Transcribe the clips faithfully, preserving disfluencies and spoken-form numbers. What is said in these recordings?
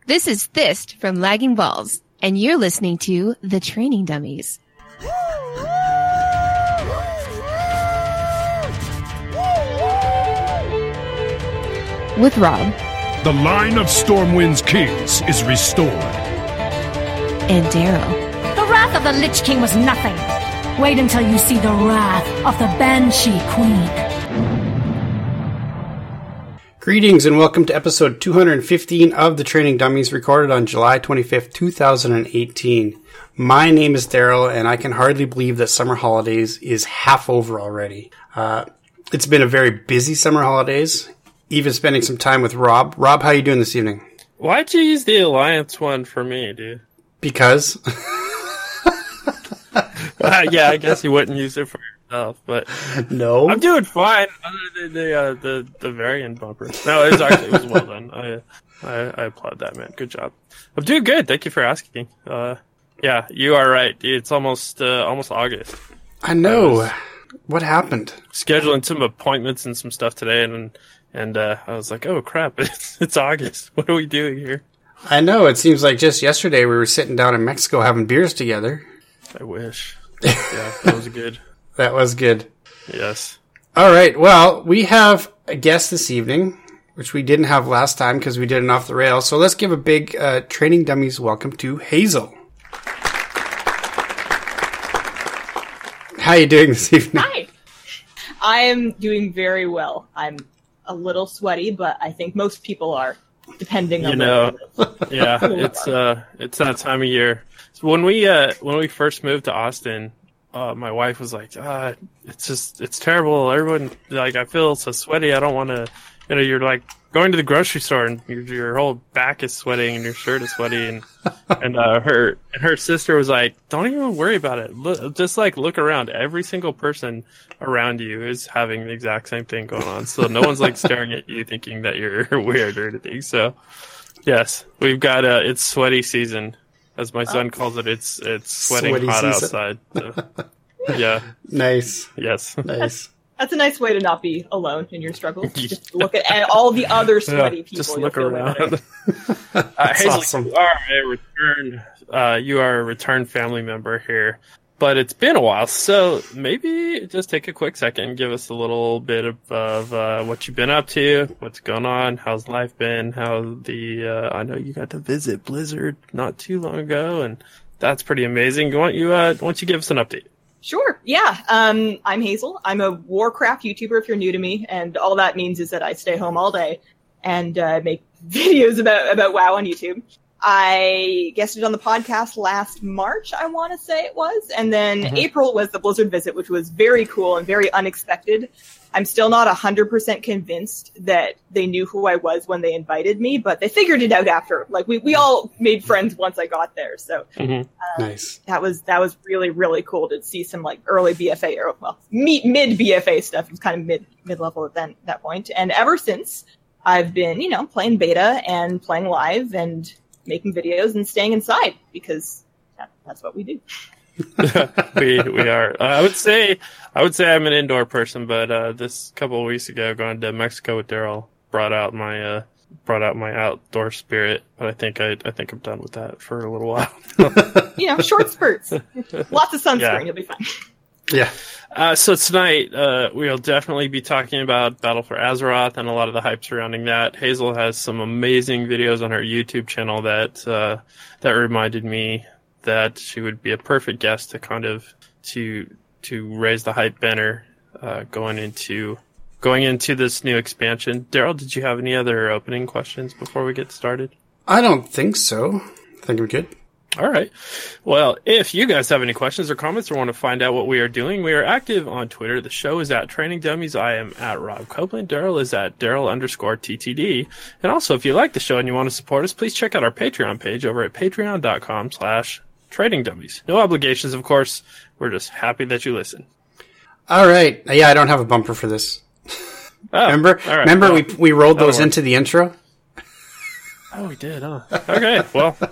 This is Thist from Lagging Balls, and you're listening to The Training Dummies. With Rob. The line of Stormwind's kings is restored. And Daryl. The wrath of the Lich King was nothing. Wait until you see the wrath of the Banshee Queen. Greetings and welcome to episode two hundred fifteen of The Training Dummies, recorded on July twenty-fifth, two thousand eighteen. My name is Daryl, and I can hardly believe that summer holidays is half over already. Uh, it's been a very busy summer holidays, even spending some time with Rob. Rob, how you doing this evening? Why'd you use the Alliance one for me, dude? Because... uh, yeah, I guess you wouldn't use it for yourself, but no, I'm doing fine. Other than the uh, the the variant bumper, no, it was actually it was well done. I, I I applaud that, man. Good job. I'm doing good. Thank you for asking. Uh, yeah, you are right. It's almost uh, almost August. I know. I what happened? Scheduling some appointments and some stuff today, and and uh, I was like, oh crap, it's it's August. What are we doing here? I know. It seems like just yesterday we were sitting down in Mexico having beers together. I wish. Yeah, that was good. That was good. Yes. All right. Well, we have a guest this evening, which we didn't have last time because we did an off the rails. So let's give a big uh, Training Dummies welcome to Hazel. How are you doing this evening? Hi. I am doing very well. I'm a little sweaty, but I think most people are, depending on you know. Yeah, it's uh, it's that time of year. So when we uh, when we first moved to Austin. Uh, my wife was like, ah, it's just, it's terrible. Everyone, like, I feel so sweaty. I don't want to, you know, you're like going to the grocery store and your, your whole back is sweating and your shirt is sweaty. And, and, uh, her, and her sister was like, don't even worry about it. Look, just like look around. Every single person around you is having the exact same thing going on. So no one's like staring at you thinking that you're weird or anything. So yes, we've got, uh, it's sweaty season. As my son calls it, it's it's sweating Sweaty hot season. outside. So. Yeah. Nice. Yes. Nice. That's a nice way to not be alone in your struggles. Just look at, at all the other sweaty yeah, people. Just look feel around. That's uh, Hazel, awesome. You are a return. Uh, you are a return family member here, but it's been a while. So maybe just take a quick second and give us a little bit of, of uh, what you've been up to, what's going on, how's life been, how the uh, I know you got to visit Blizzard not too long ago, and that's pretty amazing. Why don't you uh, why don't you give us an update? Sure. Yeah. Um, I'm Hazel. I'm a Warcraft YouTuber if you're new to me. And all that means is that I stay home all day and uh, make videos about, about WoW on YouTube. I guested on the podcast last March, I want to say it was. And then mm-hmm. April was the Blizzard visit, which was very cool and very unexpected. I'm still not one hundred percent convinced that they knew who I was when they invited me, but they figured it out after. Like, we, we all made friends once I got there. So mm-hmm. um, nice. That was that was really, really cool to see some, like, early B F A, or, well, me, mid-B F A stuff. It was kind of mid, mid-level at that, that point. And ever since, I've been, you know, playing beta and playing live and making videos and staying inside, because that, that's what we do. we we are. Uh, I would say I would say I'm an indoor person, but uh, this couple of weeks ago, going to Mexico with Daryl brought out my uh, brought out my outdoor spirit. But I think I I think I'm done with that for a little while. You know, short spurts, lots of sunscreen, yeah. You'll be fine. Yeah. Uh, so tonight uh, we'll definitely be talking about Battle for Azeroth and a lot of the hype surrounding that. Hazel has some amazing videos on her YouTube channel that uh, that reminded me that she would be a perfect guest to kind of to to raise the hype banner uh, going into going into this new expansion. Daryl, did you have any other opening questions before we get started? I don't think so. I think we're good. All right. Well, if you guys have any questions or comments or want to find out what we are doing, we are active on Twitter. The show is at Training Dummies. I am at Rob Copeland. Daryl is at Daryl underscore T T D. And also, if you like the show and you want to support us, please check out our Patreon page over at patreon.com slash Trading Dummies. No obligations, of course. We're just happy that you listen. All right. Yeah, I don't have a bumper for this. Oh, remember? all right. Remember well, we we rolled those work. into the intro? Oh, we did, huh? Okay, well,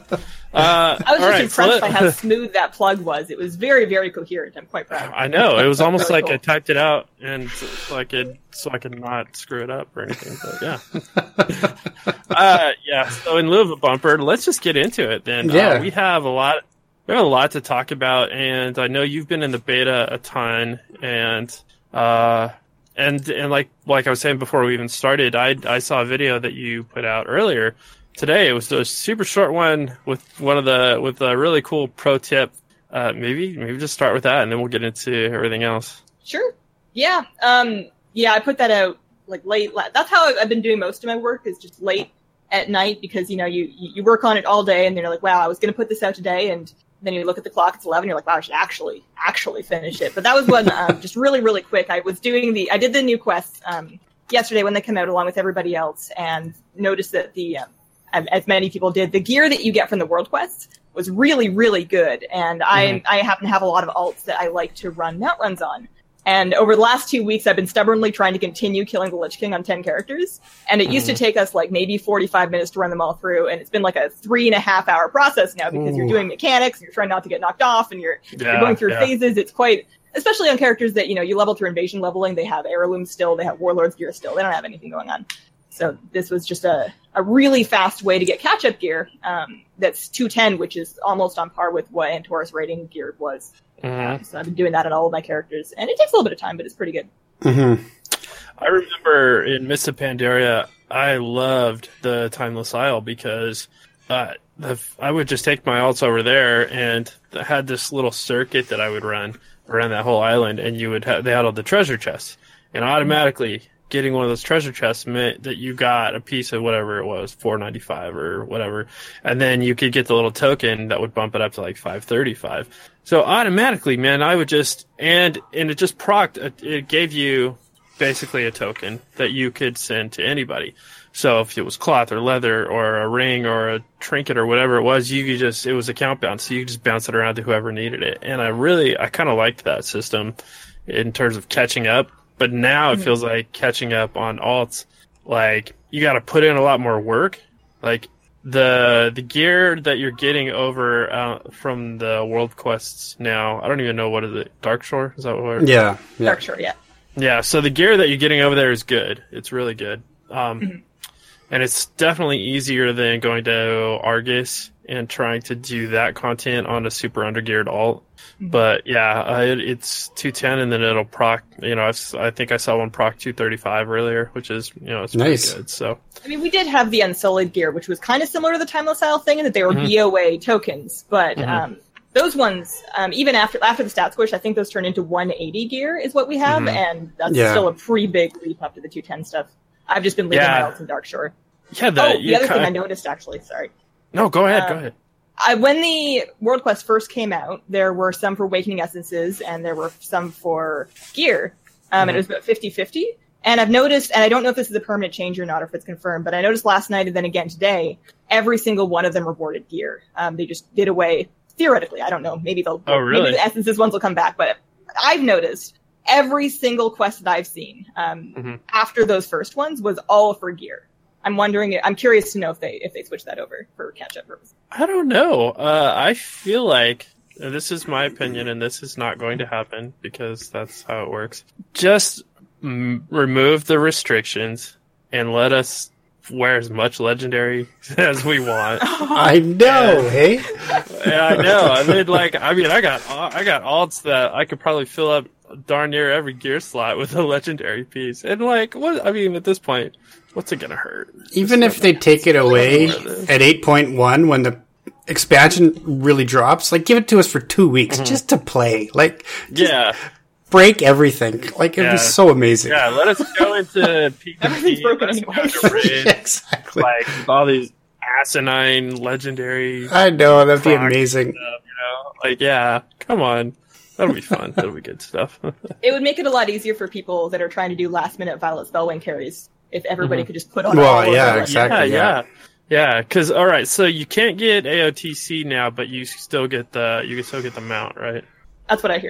Uh, I was all just right, impressed so let- by how smooth that plug was. It was very, very coherent. I'm quite proud. I know. It was almost Really like cool. I typed it out and so I could so I could not screw it up or anything. But yeah. uh, yeah. So in lieu of a bumper, let's just get into it then. Yeah. Uh, we have a lot. We have a lot to talk about, and I know you've been in the beta a ton, and uh, and and like like I was saying before we even started, I I saw a video that you put out earlier today. It was a super short one with one of the with a really cool pro tip. Uh, maybe maybe just start with that, and then we'll get into everything else. Sure. Yeah. Um, yeah, I put that out like late. La- That's how I've been doing most of my work, is just late at night, because, you know, you, you work on it all day and then you're like, wow, I was going to put this out today. And then you look at the clock, it's eleven. You're like, wow, I should actually, actually finish it. But that was one, um, just really, really quick. I was doing the, I did the new quests, um, yesterday when they come out along with everybody else, and noticed that the, um, as many people did, the gear that you get from the world quests was really, really good. And I, I happen to have a lot of alts that I like to run mount runs on. And over the last two weeks, I've been stubbornly trying to continue killing the Lich King on ten characters. And it used to take us like maybe forty-five minutes to run them all through. And it's been like a three and a half hour process now, because Ooh. you're doing mechanics, and you're trying not to get knocked off, and you're, Yeah, you're going through yeah. phases. It's quite, especially on characters that, you know, you level through invasion leveling. They have heirlooms still. They have warlords gear still. They don't have anything going on. So this was just a, a really fast way to get catch-up gear. Um, that's two ten, which is almost on par with what Antor's rating gear was. Mm-hmm. So I've been doing that on all of my characters, and it takes a little bit of time, but it's pretty good. Mm-hmm. I remember in Mists of Pandaria, I loved the Timeless Isle, because uh, the, I would just take my alts over there, and I had this little circuit that I would run around that whole island, and you would ha- they had all the treasure chests, and automatically getting one of those treasure chests meant that you got a piece of whatever it was, four ninety-five or whatever, and then you could get the little token that would bump it up to like five thirty-five. So automatically, man, I would just, and and it just procced, it gave you basically a token that you could send to anybody. So if it was cloth or leather or a ring or a trinket or whatever it was, you could just, it was a count bounce, so you could just bounce it around to whoever needed it. And I really, I kind of liked that system in terms of catching up. But now it feels like catching up on alts, like you got to put in a lot more work. Like the the gear that you're getting over uh, from the world quests now, I don't even know what is it, Darkshore? Is that what? Yeah. Yeah. Dark Shore, yeah. Yeah. So the gear that you're getting over there is good. It's really good, um, Mm-hmm. and it's definitely easier than going to Argus and trying to do that content on a super undergeared alt. But yeah, uh, it, it's two ten, and then it'll proc. You know, I've, I think I saw one proc two thirty-five earlier, which is, you know, it's pretty Nice. good. So I mean, we did have the Unsullied gear, which was kind of similar to the Timeless Isle thing, in that they were B O A tokens. But um, those ones, um, even after after the stat squish, I think those turn into one eighty gear is what we have, and that's Yeah. still a pretty big leap up to the two ten stuff. I've just been leaving Yeah. my alts in Dark Shore. yeah, the, Oh, you the other thing I kind noticed, actually, sorry. no, go ahead, uh, go ahead. I, when the World Quest first came out, there were some for Awakening Essences, and there were some for gear. Um, and it was about fifty-fifty. And I've noticed, and I don't know if this is a permanent change or not, or if it's confirmed, but I noticed last night and then again today, every single one of them rewarded gear. Um, they just did away, theoretically, I don't know, maybe they'll, Oh, really? maybe the Essences ones will come back, but I've noticed every single quest that I've seen, um, Mhm. after those first ones was all for gear. I'm wondering, I'm curious to know if they, if they switch that over for catch-up purposes. I don't know. Uh, I feel like, and this is my opinion, and this is not going to happen because that's how it works. Just m- remove the restrictions and let us wear as much legendary as we want. I know, hey? Yeah, I know. I mean, like, I mean, I got, I got alts that I could probably fill up darn near every gear slot with a legendary piece. And like, what? I mean, at this point, what's it gonna hurt? Even if they take it away worth it. at eight point one when the expansion really drops, like, give it to us for two weeks just to play. Like, just Yeah, break everything. Like, it'd Yeah. be so amazing. yeah. Let us go into P V P. Everything's broken Let's go anyway. to raid, Yeah, exactly. like with all these asinine legendary I know, that'd be Proc amazing. stuff, you know? Like, yeah, come on. That'll be fun. That'll be good stuff. It would make it a lot easier for people that are trying to do last minute Violet Spellwing carries if everybody could just put on Well, all of yeah, their- exactly. yeah, yeah. Yeah, because, all right, so you can't get A O T C now, but you still get the, you can still get the mount, right? That's what I hear.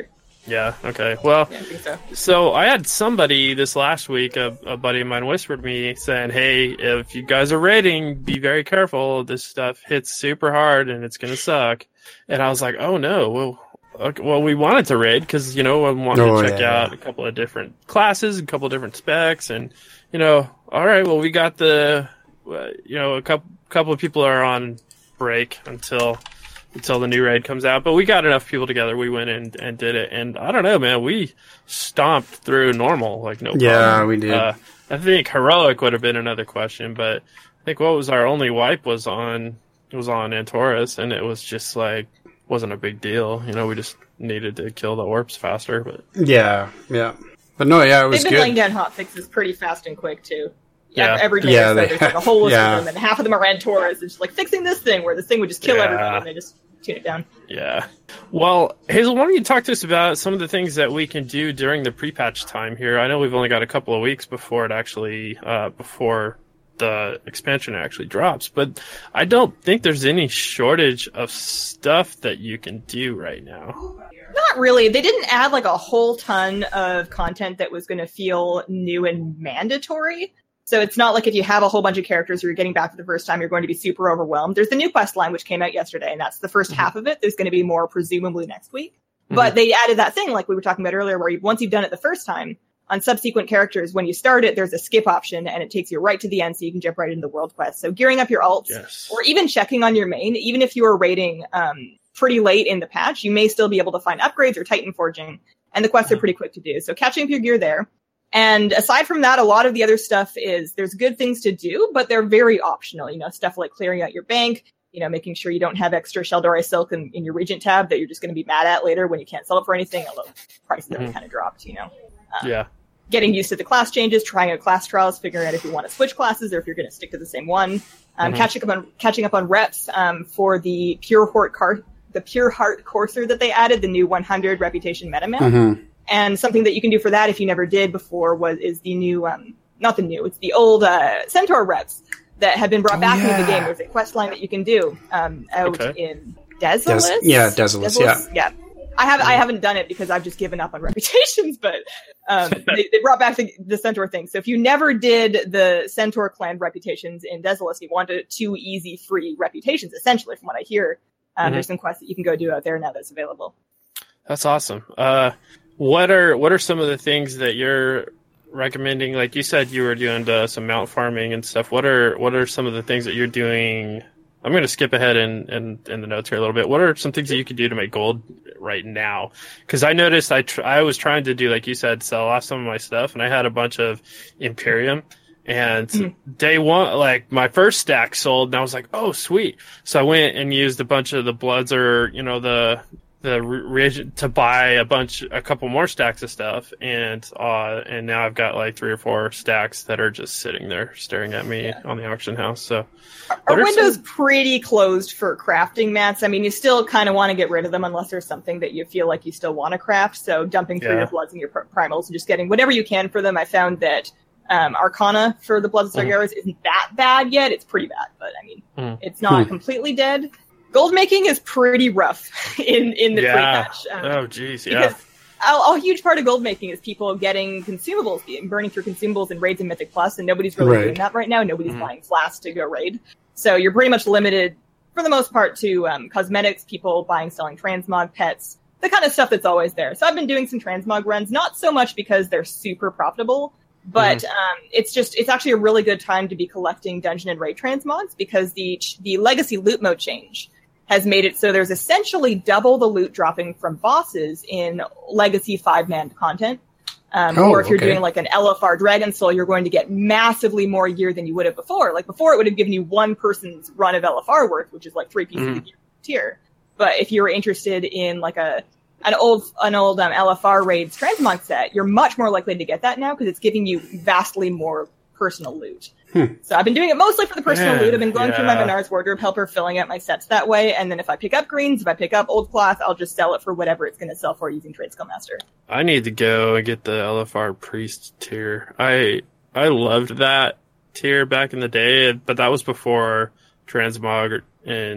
Yeah, okay. Well, Yeah, I think so. so I had somebody this last week, a, a buddy of mine whispered me saying, hey, if you guys are raiding, be very careful. This stuff hits super hard and it's going to suck. And I was like, oh no, well, okay, well, we wanted to raid because, you know, I wanted Oh, to check yeah, out yeah. a couple of different classes, a couple of different specs. And, you know, all right, well, we got the, uh, you know, a couple, couple of people are on break until... until the new raid comes out, but we got enough people together. We went and, and did it, and I don't know, man. We stomped through normal, like no problem. Yeah, we did. Uh, I think heroic would have been another question, but I think what was our only wipe was on was on Antorus, and it was just like wasn't a big deal. You know, we just needed to kill the orbs faster. But Yeah, yeah. But no, yeah, it was They've been laying good. down hot fixes pretty fast and quick too. Yeah. Yeah, every day Yeah, or so, they- there's like a whole list yeah. of them, and half of them are Antorus. It's just like fixing this thing where this thing would just kill Yeah. everything, and they just tune it down. yeah, well, Hazel, why don't you talk to us about some of the things that we can do during the pre-patch time here? I know we've only got a couple of weeks before it actually uh, before the expansion actually drops, but I don't think there's any shortage of stuff that you can do right now. Not really. They didn't add like a whole ton of content that was going to feel new and mandatory. So it's not like if you have a whole bunch of characters or you're getting back for the first time, you're going to be super overwhelmed. There's the new quest line, which came out yesterday, and that's the first Mm-hmm. half of it. There's going to be more presumably next week. But they added that thing like we were talking about earlier, where you, once you've done it the first time, on subsequent characters, when you start it, there's a skip option, and it takes you right to the end so you can jump right into the world quest. So gearing up your alts, Yes. or even checking on your main, even if you are raiding um, pretty late in the patch, you may still be able to find upgrades or Titan forging, and the quests are pretty quick to do. So catching up your gear there. And aside from that, a lot of the other stuff is there's good things to do, but they're very optional. You know, stuff like clearing out your bank, you know, making sure you don't have extra Sheldora Silk in, in your Regent tab that you're just going to be mad at later when you can't sell it for anything, although prices have Mhm. kind of dropped, you know. Yeah. Getting used to the class changes, trying out class trials, figuring out if you want to switch classes or if you're going to stick to the same one. Um, Mhm. Catching up on catching up on reps um, for the Pure Heart car, the Pure Heart Courser that they added, the new one hundred reputation meta map. Mhm. And something that you can do for that if you never did before was is the new, um, not the new, it's the old uh, Centaur reps that have been brought Oh, back into yeah. the game. There's a quest line that you can do um, out Okay. in Desolus. Des- yeah, Desolus, yeah. yeah. I have I haven't done it because I've just given up on reputations, but um, they, they brought back the, the Centaur thing. So if you never did the Centaur clan reputations in Desolus, you wanted two easy free reputations, essentially, from what I hear. Um, Mhm. There's some quests that you can go do out there now that's available. That's awesome. Uh, what are what are some of the things that you're recommending? Like you said, you were doing uh, some mount farming and stuff. What are what are some of the things that you're doing? I'm going to skip ahead in, in, in the notes here a little bit. What are some things that you can do to make gold right now? Because I noticed I tr- I was trying to do, like you said, sell off some of my stuff, and I had a bunch of Imperium. And Mm-hmm. day one, like my first stack sold, and I was like, "Oh, sweet!" So I went and used a bunch of the Bloods, or you know, the the re- to buy a bunch, a couple more stacks of stuff, and uh, and now I've got like three or four stacks that are just sitting there staring at me on the auction house. So Our what are window's some- pretty closed for crafting mats. I mean, you still kind of want to get rid of them unless there's something that you feel like you still want to craft. So dumping through Yeah. your Bloods and your pr- primals and just getting whatever you can for them. I found that um, Arcana for the Bloods and Mhm. Sargeras isn't that bad yet. It's pretty bad, but I mean, Mhm. it's not Hmm. completely dead. Gold making is pretty rough in, in the yeah. pre-patch. Um, Oh, geez, yeah. because a, a huge part of gold making is people getting consumables, being- burning through consumables in raids and Mythic Plus, and nobody's really Right. doing that right now. Nobody's Mhm. buying flasks to go raid. So you're pretty much limited, for the most part, to um, cosmetics, people buying, selling transmog, pets, the kind of stuff that's always there. So I've been doing some transmog runs, not so much because they're super profitable, but um, it's just, it's actually a really good time to be collecting dungeon and raid transmogs because the the legacy loot mode change has made it so there's essentially double the loot dropping from bosses in legacy five-man content. Um, Oh, or if you're okay. doing like an L F R Dragon Soul, you're going to get massively more gear than you would have before. Like before, it would have given you one person's run of L F R worth, which is like three pieces Mhm. of gear tier. But if you were interested in like a an old an old um, L F R raids transmog set, you're much more likely to get that now because it's giving you vastly more personal loot. Hmm. So I've been doing it mostly for the personal Man, loot. I've been going through my yeah. Menards wardrobe helper, filling out my sets that way, and then if I pick up greens, if I pick up old cloth, I'll just sell it for whatever it's going to sell for using Trade Skill Master. I need to go and get the L F R Priest tier. I I loved that tier back in the day, but that was before Transmog and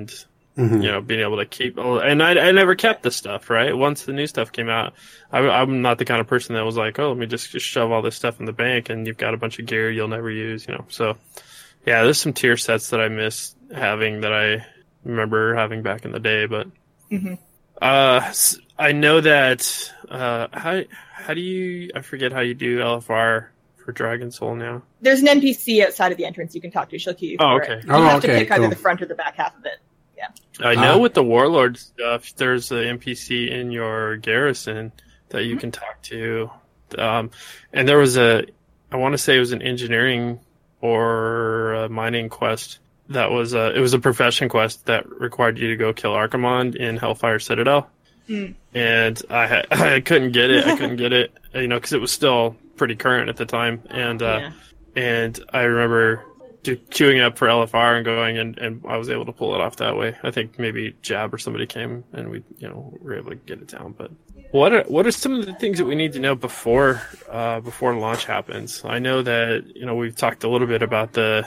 Mm-hmm. You know, being able to keep, and I, I never kept the stuff, right? Once the new stuff came out, I, I'm not the kind of person that was like, oh, let me just, just shove all this stuff in the bank and you've got a bunch of gear you'll never use, you know? So, yeah, there's some tier sets that I miss having that I remember having back in the day, but, Mm-hmm. uh, I know that, uh, how, how do you, I forget how you do L F R for Dragon Soul now. There's an N P C outside of the entrance you can talk to. She'll queue you Oh, for okay. it. You Oh, have okay, to pick either cool. the front or the back half of it. I know Ah. with the Warlord stuff, there's an N P C in your garrison that you can talk to. Um, and there was a, I want to say it was an engineering or a mining quest that was a, it was a profession quest that required you to go kill Archimond in Hellfire Citadel. Mm. And I had, I couldn't get it. I couldn't get it, you know, because it was still pretty current at the time. And, uh, Yeah. and I remember do, queuing up for L F R and going, and, and I was able to pull it off that way. I think maybe Jab or somebody came and we, you know, were able to get it down. But what are what are some of the things that we need to know before uh, before launch happens? I know that, you know, we've talked a little bit about the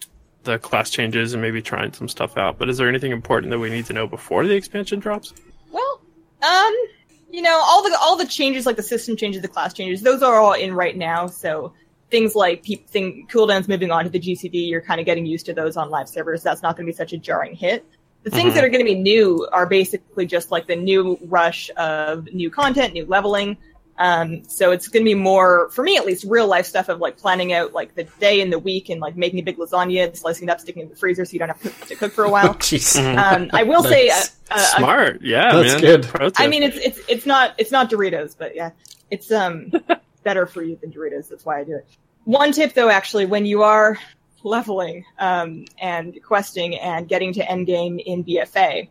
the class changes and maybe trying some stuff out. But is there anything important that we need to know before the expansion drops? Well, um, you know, all the all the changes, like the system changes, the class changes, those are all in right now. So things like pe- thing, cooldowns moving on to the G C D, you're kind of getting used to those on live servers. That's not going to be such a jarring hit. The things Mhm. that are going to be new are basically just like the new rush of new content, new leveling. Um, so it's going to be more, for me at least, real life stuff of like planning out like the day and the week and like making a big lasagna and slicing it up, sticking it in the freezer so you don't have to, to cook for a while. Jeez. Um, I will say, uh, That's uh, Smart, yeah, That's man. good. Pro tip. I mean, it's it's it's not it's not Doritos, but yeah, it's um better for you than Doritos. That's why I do it. One tip, though, actually, when you are leveling um, and questing and getting to endgame in B F A,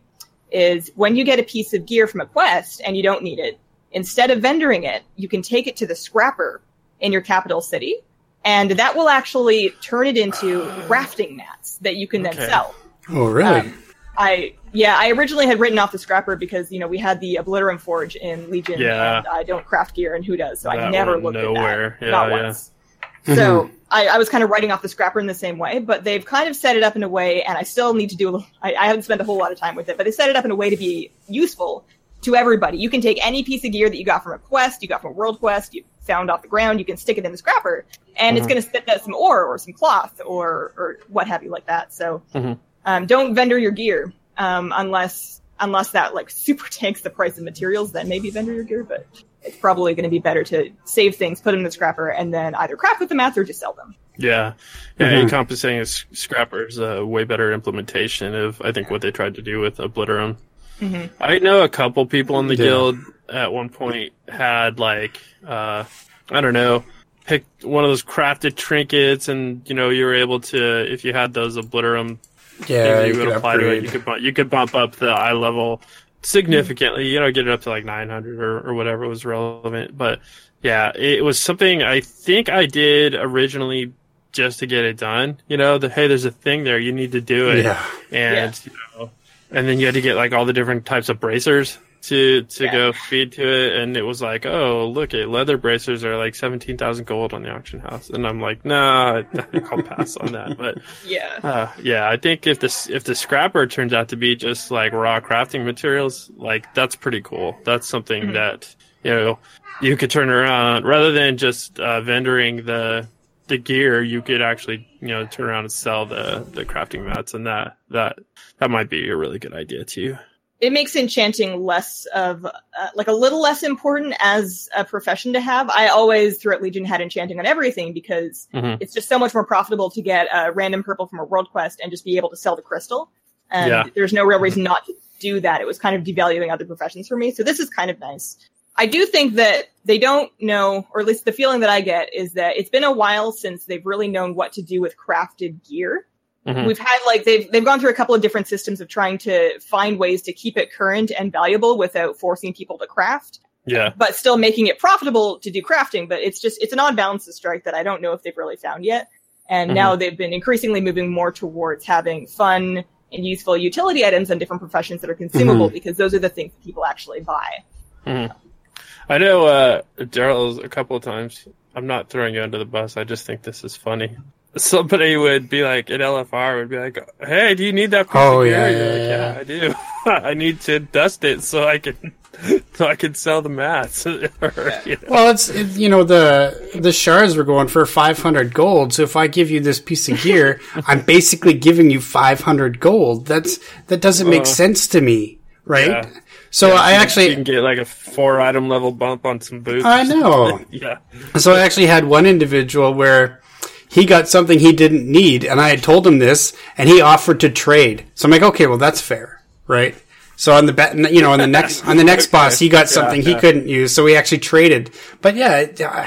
is when you get a piece of gear from a quest and you don't need it, instead of vendoring it, you can take it to the scrapper in your capital city, and that will actually turn it into crafting mats that you can then Okay. sell. Oh, really? Um, I yeah, I originally had written off the scrapper because, you know, we had the Obliterum Forge in Legion, Yeah. and I don't craft gear, and who does? So I That never went looked nowhere. at that, Yeah, not yeah. once. So I, I was kind of writing off the scrapper in the same way, but they've kind of set it up in a way, and I still need to do a little, I, I haven't spent a whole lot of time with it, but they set it up in a way to be useful to everybody. You can take any piece of gear that you got from a quest, you got from a world quest, you found off the ground, you can stick it in the scrapper, and it's Mhm. going to spit out some ore or some cloth or, or what have you like that. So Mhm. um, don't vendor your gear um, unless unless that like super tanks the price of materials, then maybe vendor your gear, but it's probably going to be better to save things, put them in the scrapper, and then either craft with the mats or just sell them. Yeah, yeah. Mhm. Encompassing is Scrapper is a way better implementation of I think what they tried to do with Obliterum. Mhm. I know a couple people in the Yeah. guild at one point had like uh, I don't know, picked one of those crafted trinkets, and you know you were able to if you had those Obliterum Yeah, things you you would could apply to it, upgrade. you could bu- you could bump up the eye level significantly. You know, get it up to like nine hundred or, or whatever was relevant. But yeah, it was something I think I did originally just to get it done. You know, the hey, there's a thing there, you need to do it, Yeah. and you know, and then you had to get like all the different types of bracers to to Yeah. go feed to it, and it was like, oh, look at leather bracers are like seventeen thousand gold on the auction house, and I'm like, nah, I think I'll pass on that, but. Yeah. Uh, yeah, I think if this if the scrapper turns out to be just like raw crafting materials, like that's pretty cool. That's something Mhm. that you know you could turn around rather than just uh, vendoring the the gear. You could actually you know turn around and sell the the crafting mats, and that that that might be a really good idea too. It makes enchanting less of, uh, like a little less important as a profession to have. I always, throughout Legion, had enchanting on everything because Mhm. it's just so much more profitable to get a random purple from a world quest and just be able to sell the crystal. And Yeah. there's no real reason not to do that. It was kind of devaluing other professions for me. So this is kind of nice. I do think that they don't know, or at least the feeling that I get is that it's been a while since they've really known what to do with crafted gear. Mhm. We've had like they've they've gone through a couple of different systems of trying to find ways to keep it current and valuable without forcing people to craft, Yeah, but still making it profitable to do crafting. But it's just it's an odd balance to strike that I don't know if they've really found yet. And Mhm. now they've been increasingly moving more towards having fun and useful utility items on different professions that are consumable Mhm. because those are the things that people actually buy. Mhm. I know uh, Daryl's a couple of times. I'm not throwing you under the bus. I just think this is funny. somebody would be like, an L F R would be like, hey, do you need that piece Oh, of gear? yeah, You're yeah, like, yeah. I do. I need to dust it so I can so I can sell the mats. Or, you know. Well, it's it, you know the the shards were going for five hundred gold. So if I give you this piece of gear, I'm basically giving you five hundred gold. That's that doesn't make Uh, sense to me, right? yeah. So Yeah, I you- actually you can get like a four item level bump on some boots. I know. Yeah. So I actually had one individual where he got something he didn't need, and I had told him this, and he offered to trade. So I'm like, okay, well that's fair, right? So on the bet, you know, on the next on the next Okay. boss, he got Yeah, something he yeah. couldn't use, so we actually traded. But yeah, it, uh,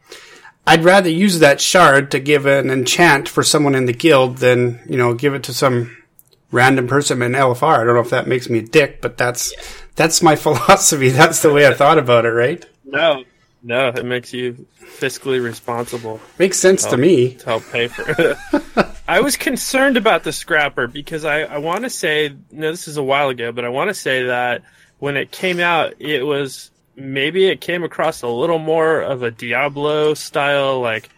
I'd rather use that shard to give an enchant for someone in the guild than you know give it to some random person in L F R. I don't know if that makes me a dick, but that's that's my philosophy. That's the way I thought about it, right? No. No, it makes you fiscally responsible Makes sense to me. to help pay for it. I was concerned about the scrapper because I, I want to say, no, this is a while ago, but I want to say that when it came out, it was, maybe it came across a little more of a Diablo style, like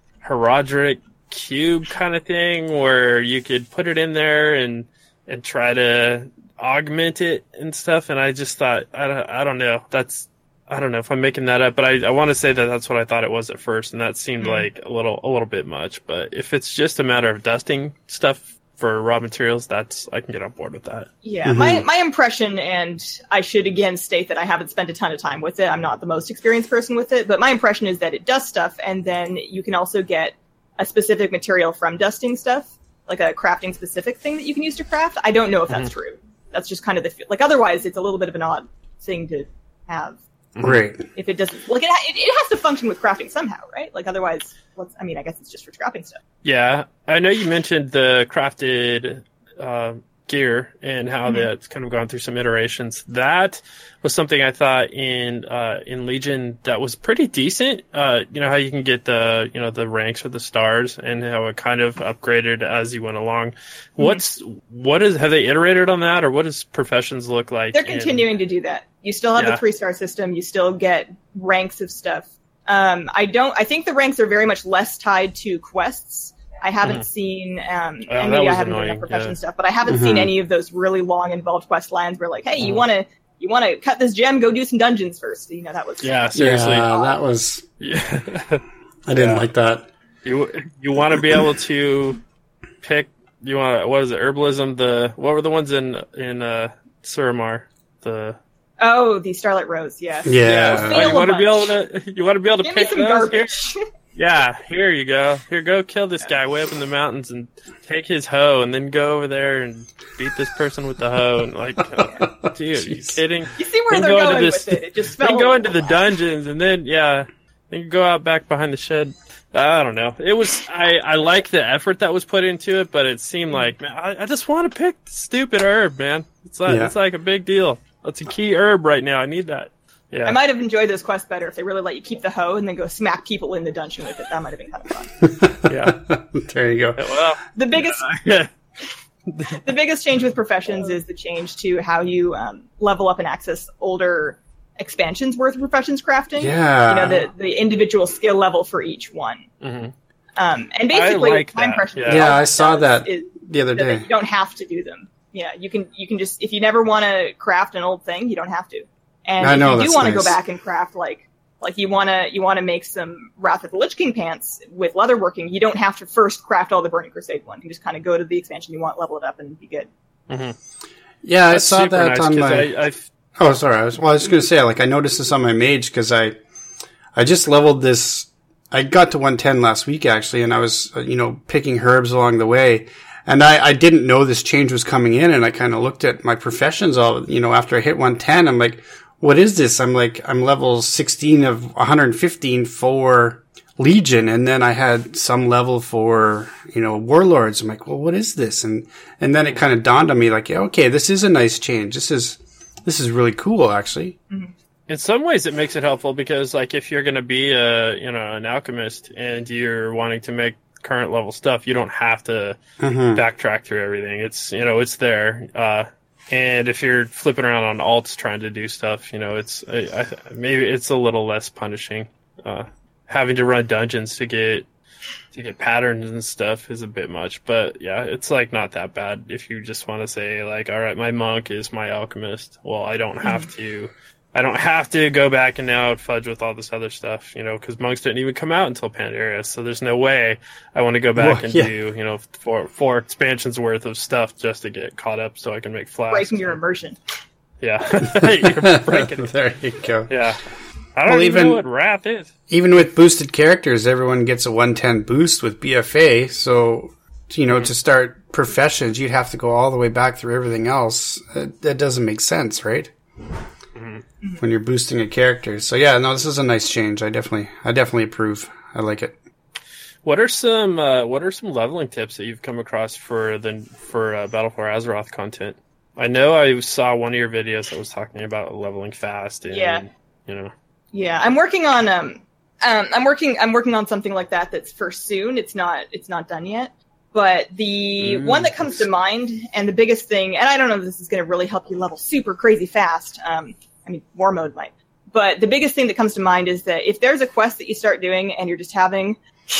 Herodric cube kind of thing where you could put it in there and, and try to augment it and stuff. And I just thought, I don't, I don't know. That's, I don't know if I'm making that up, but I, I want to say that that's what I thought it was at first, and that seemed Mm. like a little a little bit much. But if it's just a matter of dusting stuff for raw materials, that's I can get on board with that. Yeah, my my impression, and I should again state that I haven't spent a ton of time with it. I'm not the most experienced person with it, but my impression is that it does stuff, and then you can also get a specific material from dusting stuff, like a crafting specific thing that you can use to craft. I don't know if that's true. That's just kind of the fe- like. Otherwise, it's a little bit of an odd thing to have. Right. If it doesn't, like it, it, it has to function with crafting somehow, right? Like otherwise, what's? I mean, I guess it's just for scrapping stuff. Yeah, I know you mentioned the crafted uh, gear and how Mm-hmm. that's kind of gone through some iterations. That was something I thought in uh, in Legion that was pretty decent. Uh, you know how you can get the you know the ranks or the stars, and how it kind of upgraded as you went along. Mm-hmm. What's what is have they iterated on that, or what does professions look like? They're in- continuing to do that. You still have Yeah. the three star system. You still get ranks of stuff. Um, I don't. I think the ranks are very much less tied to quests. I haven't seen, um, Oh, and that maybe I was haven't done annoying, enough profession yeah. stuff, but I haven't seen any of those really long involved quest lines where like, hey, you want to you want to cut this gem, go do some dungeons first. You know, that was Yeah, seriously. Yeah, that was. Yeah. I didn't Yeah. like that. You you want to be able to pick. You want what is it? Herbalism. The what were the ones in in uh, Suramar? The Oh, the Starlight Rose. Yeah. Yeah. oh, Fail you a want to be able bunch. to you want to be able to Give me pick some those? Here? garbage. Yeah, here you go. Here, go kill this guy way up in the mountains and take his hoe, and then go over there and beat this person with the hoe. And like, oh, dude, are you kidding? You see where Then they're go into going this- with it. It just Then fell. go into the dungeons, and then yeah, then you go out back behind the shed. I don't know. It was I, I like the effort that was put into it, but it seemed like man, I, I just want to pick the stupid herb, man. It's like Yeah. it's like a big deal. It's a key herb right now. I need that. Yeah. I might have enjoyed this quest better if they really let you keep the hoe and then go smack people in the dungeon with it. That might have been kind of fun. yeah. There you go. Well, The biggest yeah. the biggest change with professions is the change to how you um, level up and access older expansions worth of professions crafting. Yeah. You know, the, the individual skill level for each one. Mhm. Um, and basically, like my that, impression yeah. of Yeah, all I this saw does that is the other that day. you don't have to do them. Yeah, you can you can just if you never want to craft an old thing, you don't have to. And I know, if you that's do want to nice. go back and craft like like you want to you want to make some Wrath of the Lich King pants with leatherworking, you don't have to first craft all the Burning Crusade one. You can just kind of go to the expansion you want, level it up, and be good. Yeah, I That's saw super that nice, on 'cause my. I, I, Oh, sorry. I was, well, I was going to say, like, I noticed this on my mage because I, I just leveled this. I got to one ten last week actually, and I was, uh, you know, picking herbs along the way, and I, I didn't know this change was coming in, and I kind of looked at my professions all, you know, after I hit one ten, I'm like, what is this? I'm like, I'm level sixteen of one hundred fifteen for Legion, and then I had some level for, you know, Warlords. I'm like, well, what is this? And, and then it kind of dawned on me, like, yeah, okay, this is a nice change. This is, this is really cool, actually. in some ways, it makes it helpful because, like, if you're going to be a, you know, an alchemist and you're wanting to make current level stuff, you don't have to Mm-hmm. backtrack through everything. It's, you know, it's there. Uh, and if you're flipping around on alts trying to do stuff, you know, it's I, I, maybe it's a little less punishing. Uh, having to run dungeons to get to get patterns and stuff is a bit much. But yeah, it's like not that bad if you just want to say like, all right, my monk is my alchemist. Well, I don't have to. I don't have to go back and now fudge with all this other stuff, you know, because monks didn't even come out until Pandaria, so there's no way I want to go back well, and yeah. do, you know, four, four expansions worth of stuff just to get caught up so I can make flasks. Breaking your immersion. Yeah. You're breaking it. There you go. Yeah. I don't well, even, even know what Wrath is. Even with boosted characters, everyone gets a one ten boost with B F A, so, you know, mm-hmm. to start professions, you'd have to go all the way back through everything else. That, that doesn't make sense, right? When you're boosting a character. So yeah, no, this is a nice change. I definitely, I definitely approve. I like it. What are some, uh, what are some leveling tips that you've come across for the, for uh, Battle for Azeroth content? I know I saw one of your videos that was talking about leveling fast and, yeah. you know. Yeah, I'm working on, um, um, I'm working, I'm working on something like that that's for soon. It's not, it's not done yet. But the mm. one that comes to mind, and the biggest thing, and I don't know if this is going to really help you level super crazy fast, um, I mean, war mode might. But the biggest thing that comes to mind is that if there's a quest that you start doing and you're just having...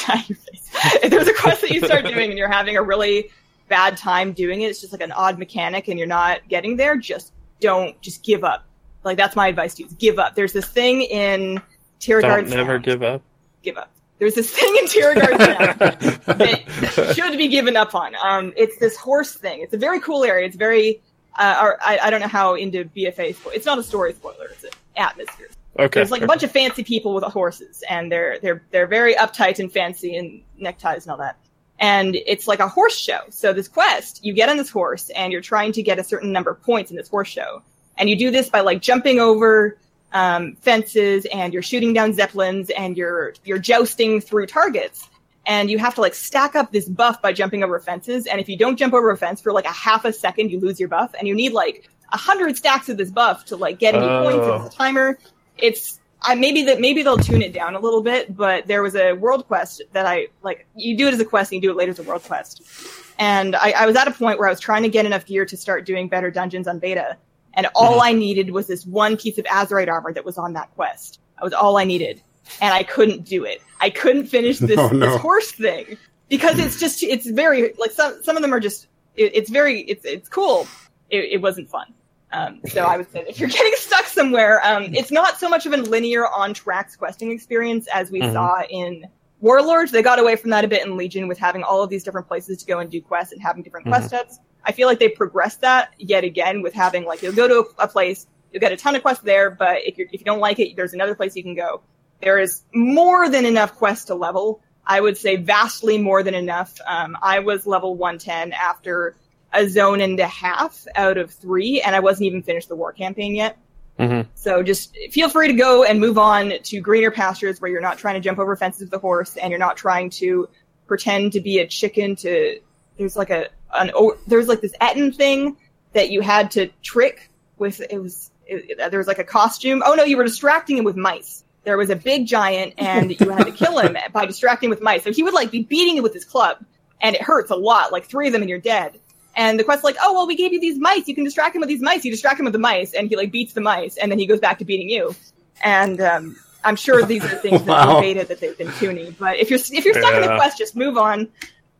if there's a quest that you start doing and you're having a really bad time doing it, it's just like an odd mechanic and you're not getting there, just don't, just give up. Like, that's my advice to you, is give up. There's this thing in Tiergarten. Don't never Sound. give up. Give up. There's this thing in Tiergarten Sound that should be given up on. Um, it's this horse thing. It's a very cool area. It's very... Uh, or I, I don't know how into B F A. Spo- it's not a story spoiler. It's an atmosphere. Okay. There's like a bunch of fancy people with horses, and they're they're they're very uptight and fancy and neckties and all that. And it's like a horse show. So this quest, you get on this horse, and you're trying to get a certain number of points in this horse show. And you do this by like jumping over um, fences, and you're shooting down zeppelins, and you're you're jousting through targets. And you have to like stack up this buff by jumping over fences. And if you don't jump over a fence for like a half a second, you lose your buff. And you need like a hundred stacks of this buff to like get any oh. points. It's a timer. It's I maybe that maybe they'll tune it down a little bit. But there was a world quest that I like. You do it as a quest, and you do it later as a world quest. And I, I was at a point where I was trying to get enough gear to start doing better dungeons on beta. And all I needed was this one piece of Azerite armor that was on that quest. That was all I needed. And I couldn't do it. I couldn't finish this, oh, no. this horse thing because it's just, it's very, like some, some of them are just, it, it's very, it's, it's cool. It, it wasn't fun. Um, so I would say if you're getting stuck somewhere, um, it's not so much of a linear on tracks questing experience as we mm-hmm. saw in Warlords. They got away from that a bit in Legion with having all of these different places to go and do quests and having different mm-hmm. quest hubs. I feel like they progressed that yet again with having like, you'll go to a, a place, you'll get a ton of quests there, but if you're, if you don't like it, there's another place you can go. There is more than enough quests to level. I would say vastly more than enough. Um, I was level one ten after a zone and a half out of three, and I wasn't even finished the war campaign yet. Mm-hmm. So just feel free to go and move on to greener pastures where you're not trying to jump over fences with the horse, and you're not trying to pretend to be a chicken to... There's like a... an There's like this Etten thing that you had to trick with... It was... It, there was like a costume. Oh no, you were distracting him with mice. There was a big giant, and you had to kill him by distracting with mice. So he would, like, be beating you with his club, and it hurts a lot, like three of them, and you're dead. And the quest's like, oh, well, we gave you these mice. You can distract him with these mice. You distract him with the mice, and he, like, beats the mice, and then he goes back to beating you. And um, I'm sure these are things that wow. are beta that they've been tuning. But if you're if you're stuck yeah. in the quest, just move on.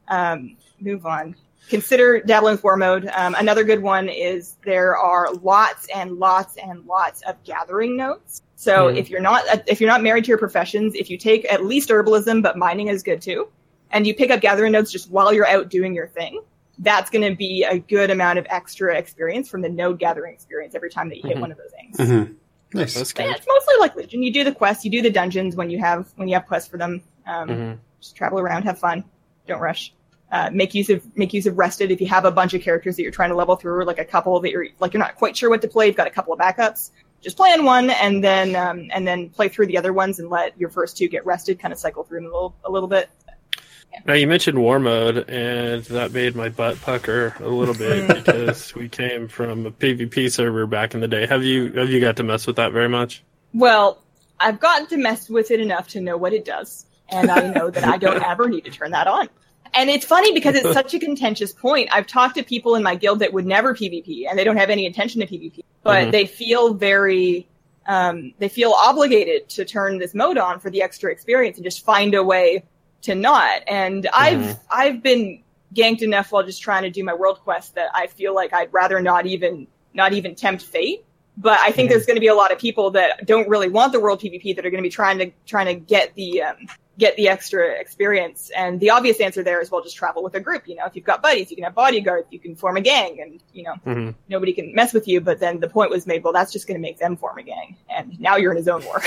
Um, move on. Consider dabbling with war mode. Um, another good one is there are lots and lots and lots of gathering notes. So mm. if you're not if you're not married to your professions, if you take at least herbalism, but mining is good too, and you pick up gathering nodes just while you're out doing your thing, that's going to be a good amount of extra experience from the node gathering experience every time that you hit mm-hmm. one of those things. Mm-hmm. Nice. That's good. Yeah, it's mostly like Legion. You do the quests, you do the dungeons when you have when you have quests for them. Um, mm-hmm. Just travel around, have fun, don't rush. Uh, make use of make use of rested if you have a bunch of characters that you're trying to level through, like a couple that you're like you're not quite sure what to play. You've got a couple of backups. Just play on one and then um, and then play through the other ones and let your first two get rested. Kind of cycle through them a little a little bit. Yeah. Now you mentioned war mode, and that made my butt pucker a little bit because we came from a PvP server back in the day. Have you have you got to mess with that very much? Well, I've gotten to mess with it enough to know what it does, and I know that I don't ever need to turn that on. And it's funny because it's such a contentious point. I've talked to people in my guild that would never PvP, and they don't have any intention to PvP, but mm-hmm. they feel very, um, they feel obligated to turn this mode on for the extra experience and just find a way to not. And Mm-hmm. I've I've been ganked enough while just trying to do my world quest that I feel like I'd rather not even not even tempt fate. But I think Mm-hmm. there's going to be a lot of people that don't really want the world PvP that are going to be trying to trying to get the um, get the extra experience. And the obvious answer there is, well, just travel with a group. You know, if you've got buddies, you can have bodyguards, you can form a gang, and you know Mm-hmm. nobody can mess with you. But then the point was made, well, that's just going to make them form a gang, and now you're in a zone war.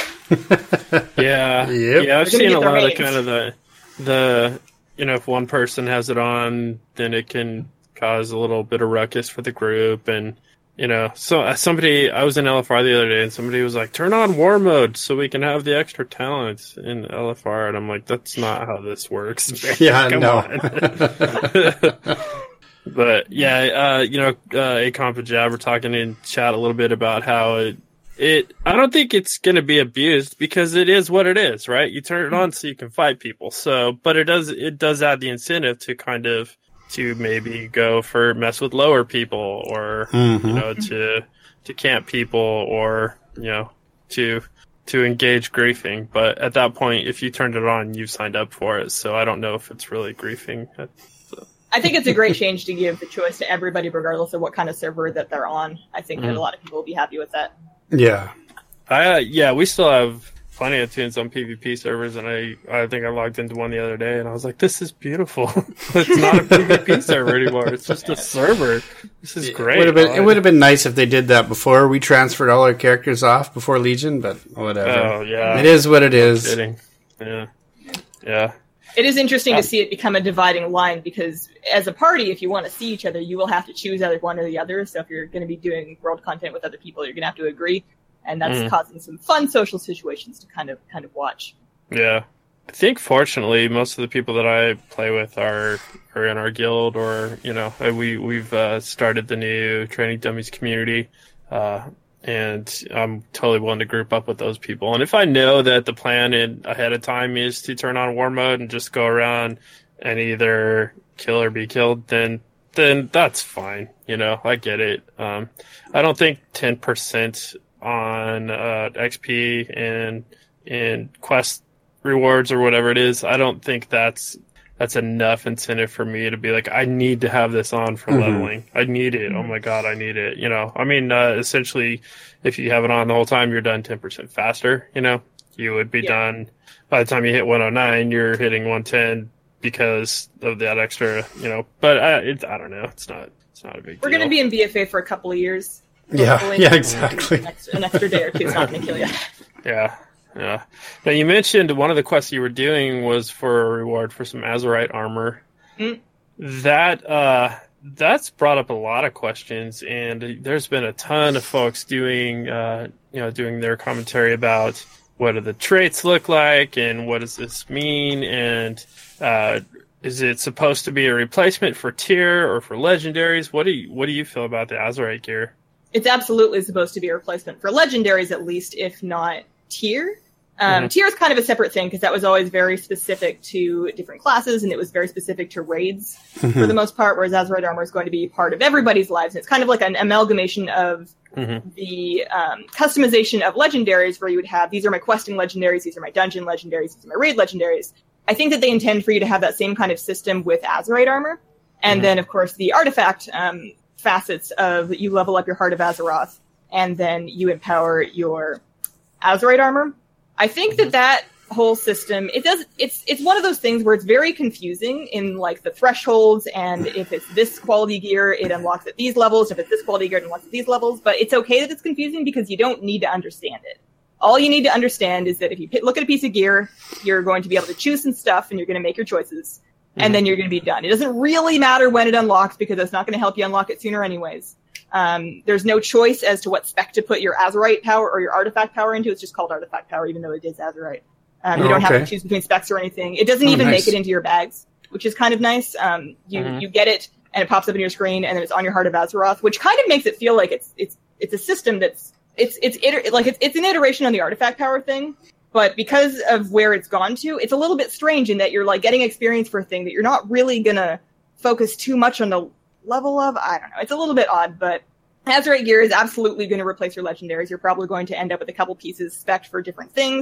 Yeah, Yep. yeah. I've They're gonna seen get a their lot of reins. kind of the the you know, if one person has it on, then it can cause a little bit of ruckus for the group. And you know, so uh, somebody I was in L F R the other day, and somebody was like, "Turn on war mode so we can have the extra talents in L F R," and I'm like, "That's not how this works." Yeah, Come no. on. But yeah, uh, you know, uh, Acomp and Jab were talking in chat a little bit about how it, it, I don't think it's going to be abused because it is what it is, right? You turn it on so you can fight people. So, but it does, it does add the incentive to kind of, to maybe go for mess with lower people or, Mhm. you know, to, to camp people or, you know, to, to engage griefing. But at that point, if you turned it on, you've signed up for it. So I don't know if it's really griefing. I think it's a great change to give the choice to everybody, regardless of what kind of server that they're on. I think that a lot of people will be happy with that. Yeah. I, uh, yeah, we still have plenty of tunes on PvP servers, and I, I think I logged into one the other day, and I was like, this is beautiful. It's not a PvP server anymore. It's just a server. This is great. It would have been, it would have been nice if they did that before we transferred all our characters off before Legion, but whatever. Oh, yeah. It is what it is. Kidding. Yeah. Yeah. It is interesting to see it become a dividing line because as a party, if you want to see each other, you will have to choose either one or the other. So if you're going to be doing world content with other people, you're going to have to agree. And that's Mm. causing some fun social situations to kind of kind of watch. Yeah. I think fortunately most of the people that I play with are are in our guild or, you know, we, we've uh, started the new Training Dummies community. Uh, and I'm totally willing to group up with those people. And if I know that the plan in ahead of time is to turn on war mode and just go around and either kill or be killed, then then that's fine. You know, I get it. Um, I don't think ten percent on uh, X P and and quest rewards or whatever it is, I don't think that's that's enough incentive for me to be like, I need to have this on for Mhm. leveling. I need it. Oh my god, I need it. You know, I mean, uh, essentially, if you have it on the whole time, you're done ten percent faster. You know, you would be Yeah. done by the time you hit one oh nine. You're hitting one ten because of that extra. You know, but I, it, I don't know. It's not. It's not a big We're deal. going to be in B F A for a couple of years. Yeah, Hopefully. yeah, exactly. An extra, an extra day or two is not going to kill you. Yeah, yeah. Now you mentioned one of the quests you were doing was for a reward for some Azurite armor. Mm. That uh, that's brought up a lot of questions, and there's been a ton of folks doing uh, you know doing their commentary about what do the traits look like and what does this mean, and uh, is it supposed to be a replacement for tier or for legendaries? What do you what do you feel about the Azurite gear? It's absolutely supposed to be a replacement for legendaries, at least, if not tier. Um, Mhm. Tier is kind of a separate thing because that was always very specific to different classes and it was very specific to raids for the most part, whereas Azurite armor is going to be part of everybody's lives. And it's kind of like an amalgamation of Mhm. the um, customization of legendaries where you would have, these are my questing legendaries, these are my dungeon legendaries, these are my raid legendaries. I think that they intend for you to have that same kind of system with Azurite armor. And Mhm. then, of course, the artifact um, facets of you level up your Heart of Azeroth and then you empower your Azurite armor. I think that that whole system, it does, it's, it's one of those things where it's very confusing in like the thresholds and if it's this quality gear, it unlocks at these levels. If it's this quality gear, it unlocks at these levels. But it's okay that it's confusing because you don't need to understand it. All you need to understand is that if you p- look at a piece of gear, you're going to be able to choose some stuff and you're going to make your choices. And then you're going to be done. It doesn't really matter when it unlocks because it's not going to help you unlock it sooner anyways. Um, there's no choice as to what spec to put your Azurite power or your artifact power into. It's just called artifact power, even though it is Azurite. Um, you Oh, don't have okay. to choose between specs or anything. It doesn't Oh, even nice. make it into your bags, which is kind of nice. Um, you, Mhm. you get it and it pops up in your screen and then it's on your Heart of Azeroth, which kind of makes it feel like it's, it's, it's a system that's, it's, it's, iter- like it's, it's an iteration on the artifact power thing. But because of where it's gone to, it's a little bit strange in that you're like getting experience for a thing that you're not really gonna focus too much on the level of. I don't know. It's a little bit odd, but Azurite gear is absolutely going to replace your legendaries. You're probably going to end up with a couple pieces spec'd for different things.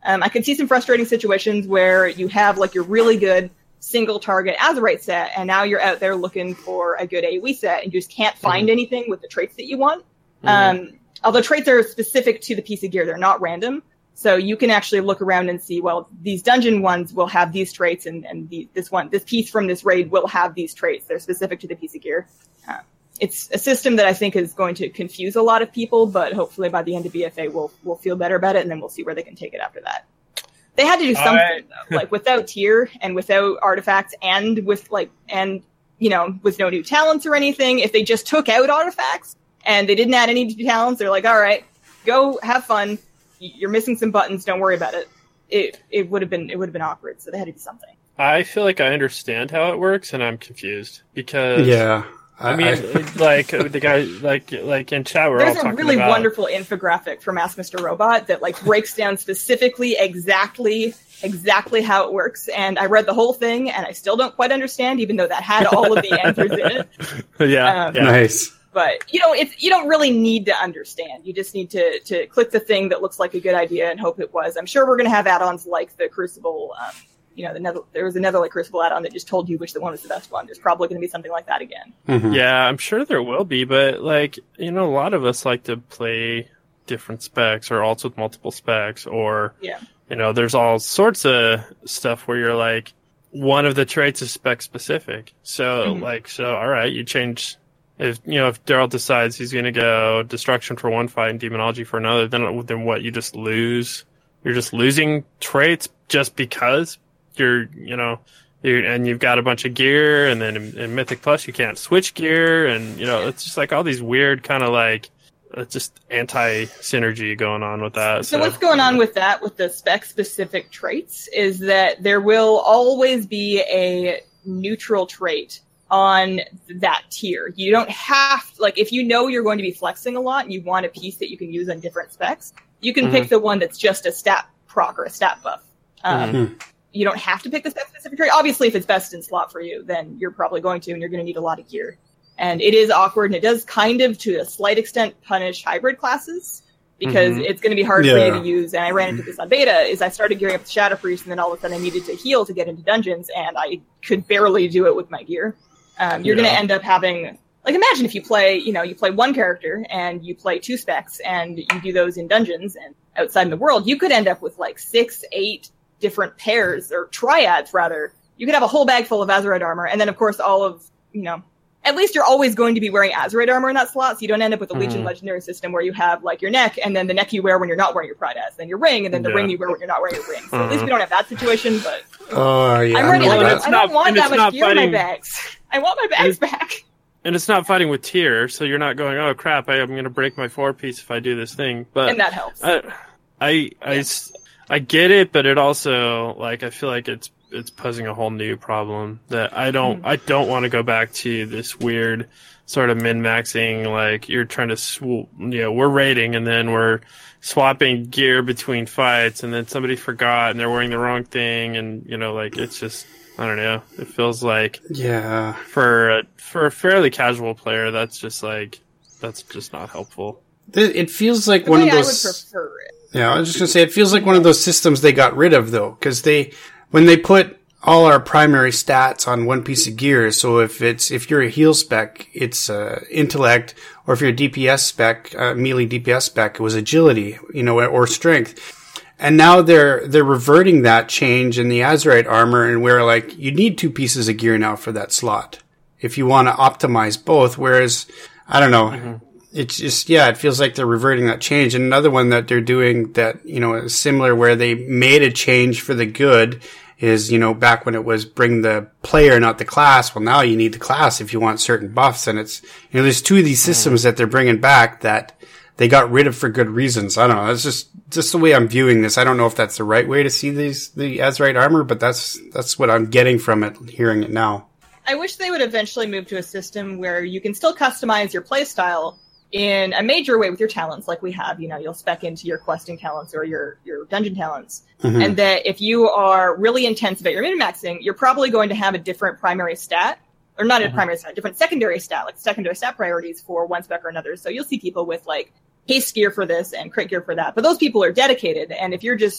Um, I could see some frustrating situations where you have like your really good single target Azerite set, and now you're out there looking for a good AoE set, and you just can't find mm-hmm. anything with the traits that you want. Mm-hmm. Um, although traits are specific to the piece of gear, they're not random. So you can actually look around and see, well, these dungeon ones will have these traits, and, and the, this one, this piece from this raid will have these traits. They're specific to the piece of gear. Uh, it's a system that I think is going to confuse a lot of people, but hopefully by the end of B F A, we'll we'll feel better about it, and then we'll see where they can take it after that. They had to do something, right. though, like without tier and without artifacts, and with like, and you know, with no new talents or anything. If they just took out artifacts and they didn't add any new talents, they're like, all right, go have fun. You're missing some buttons. Don't worry about it. It it would have been it would have been awkward. So they had to do something. I feel like I understand how it works, and I'm confused because yeah, I, I mean, I, like the guy, like like in chat, we're there's all talking a really about... wonderful infographic from Ask Mister Robot that like breaks down specifically exactly exactly how it works. And I read the whole thing, and I still don't quite understand, even though that had all of the answers in it. Yeah, um, yeah. Nice. But, you know, it's, you don't really need to understand. You just need to, to click the thing that looks like a good idea and hope it was. I'm sure we're going to have add-ons like the Crucible. Um, you know, the Nether, there was a Netherlight Crucible add-on that just told you which one was the best one. There's probably going to be something like that again. Mm-hmm. Yeah, I'm sure there will be. But, like, you know, a lot of us like to play different specs or alts with multiple specs. Or, yeah. you know, there's all sorts of stuff where you're like, one of the traits is spec-specific. So, mm-hmm. like, so, all right, you change... If you know, if Daryl decides he's going to go Destruction for one fight and Demonology for another, then then what? You just lose. You're just losing traits just because you're, you know, you're, and you've got a bunch of gear, and then in, in Mythic Plus you can't switch gear, and you know, it's just like all these weird kind of like uh, just anti synergy going on with that. So, so what's going on with that with the spec specific traits is that there will always be a neutral trait on that tier. You don't have, like, if you know you're going to be flexing a lot and you want a piece that you can use on different specs, you can mm-hmm. pick the one that's just a stat proc or a stat buff. Um, mm-hmm. You don't have to pick the spec-specific trait. Obviously, if it's best in slot for you, then you're probably going to, and you're going to need a lot of gear. And it is awkward, and it does kind of, to a slight extent, punish hybrid classes, because mm-hmm. it's going to be hard yeah. for you to use. And I ran into this on beta, is I started gearing up the Shadow Priest, and then all of a sudden I needed to heal to get into dungeons, and I could barely do it with my gear. Um, you're yeah. going to end up having, like, imagine if you play, you know, you play one character and you play two specs and you do those in dungeons and outside in the world, you could end up with like six, eight different pairs or triads rather. You could have a whole bag full of Azerite armor. And then of course all of, you know, at least you're always going to be wearing Azerite armor in that slot. So you don't end up with a Legion mm. legendary system where you have like your neck and then the neck you wear when you're not wearing your Pride Az, then your ring, and then the yeah. ring you wear when you're not wearing your ring. So uh-huh. at least we don't have that situation, but oh, yeah, I'm ready. I don't, I don't not, want that much gear fighting... in my bags. I want my bags back. And it's not fighting with tier, so you're not going, oh crap, I, I'm going to break my four piece if I do this thing. But and that helps. I, I, I, yeah. I get it, but it also, like, I feel like it's it's posing a whole new problem that I don't mm-hmm. I don't want to go back to this weird sort of min-maxing, like you're trying to swoop, you know, we're raiding and then we're swapping gear between fights and then somebody forgot and they're wearing the wrong thing, and you know, like it's just, I don't know. It feels like yeah, for a, for a fairly casual player, that's just like that's just not helpful. It feels like the one way of those. I would prefer it. Yeah, I was just gonna say it feels like one of those systems they got rid of though, because they when they put all our primary stats on one piece of gear. So if it's if you're a heal spec, it's uh, intellect, or if you're a D P S spec, uh, melee D P S spec, it was agility, you know, or strength. And now they're they're reverting that change in the Azerite armor, and we're like, you need two pieces of gear now for that slot if you want to optimize both. Whereas, I don't know, mm-hmm. it's just, yeah, it feels like they're reverting that change. And another one that they're doing that, you know, is similar, where they made a change for the good, is, you know, back when it was bring the player, not the class. Well, now you need the class if you want certain buffs. And it's, you know, there's two of these systems mm-hmm. that they're bringing back that they got rid of for good reasons. I don't know. That's just, just the way I'm viewing this. I don't know if that's the right way to see these, the Azerite armor, but that's, that's what I'm getting from it, hearing it now. I wish they would eventually move to a system where you can still customize your playstyle in a major way with your talents, like we have. You know, you'll spec into your questing talents or your, your dungeon talents. Mm-hmm. And that if you are really intense about your min-maxing, you're probably going to have a different primary stat. Or not a mm-hmm. primary stat, different secondary stat, like secondary stat priorities for one spec or another. So you'll see people with like haste gear for this and crit gear for that. But those people are dedicated. And if you're just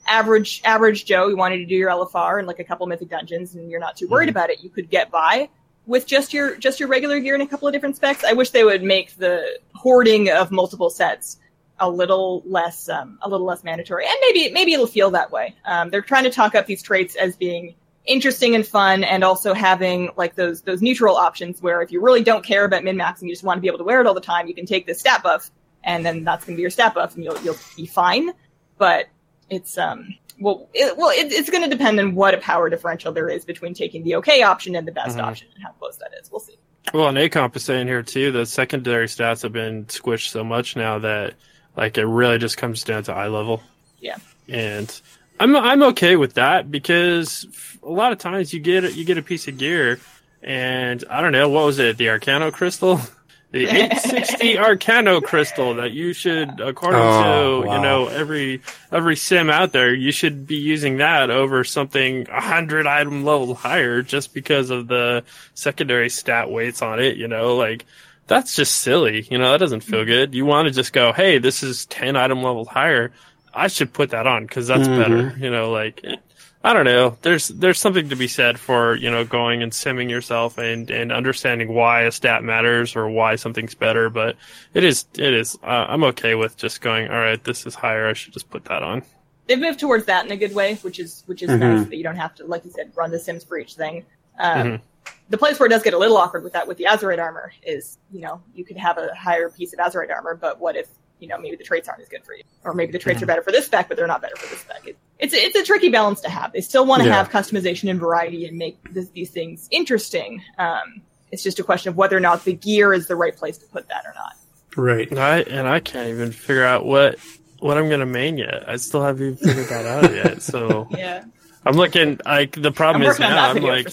average average Joe, you wanted to do your L F R and like a couple mythic dungeons, and you're not too worried mm-hmm. about it, you could get by with just your just your regular gear and a couple of different specs. I wish they would make the hoarding of multiple sets a little less um, a little less mandatory, and maybe maybe it'll feel that way. Um, they're trying to talk up these traits as being interesting and fun, and also having like those those neutral options where if you really don't care about min-max and you just want to be able to wear it all the time, you can take this stat buff, and then that's going to be your stat buff, and you'll you'll be fine. But it's um well it, well it, it's going to depend on what a power differential there is between taking the okay option and the best mm-hmm. option, and how close that is. We'll see. Well, and AComp is saying here too, the secondary stats have been squished so much now that like it really just comes down to eye level. Yeah, and I'm I'm okay with that, because a lot of times you get you get a piece of gear, and I don't know, what was it, the Arcano Crystal, the eight sixty Arcano Crystal that you should, according oh, to wow. you know every every sim out there, you should be using that over something a hundred item level higher just because of the secondary stat weights on it. You know, like that's just silly. You know, that doesn't feel good. You want to just go, hey, this is ten item levels higher, I should put that on because that's mm-hmm. better. You know, like, I don't know. There's there's something to be said for, you know, going and simming yourself and, and understanding why a stat matters or why something's better. But it is, it is, uh, I'm okay with just going, all right, this is higher, I should just put that on. They've moved towards that in a good way, which is, which is mm-hmm. nice that you don't have to, like you said, run the sims for each thing. Um, mm-hmm. The place where it does get a little awkward with that, with the Azurite armor, is, you know, you could have a higher piece of Azurite armor, but what if, you know, maybe the traits aren't as good for you, or maybe the traits mm-hmm. are better for this spec, but they're not better for this spec. It, it's it's a tricky balance to have. They still want to yeah. have customization and variety and make this, these things interesting. Um, it's just a question of whether or not the gear is the right place to put that or not. Right. And I and I can't even figure out what what I'm gonna main yet. I still haven't even figured that out yet. So yeah. I'm looking, like, the problem I'm is now, I'm like,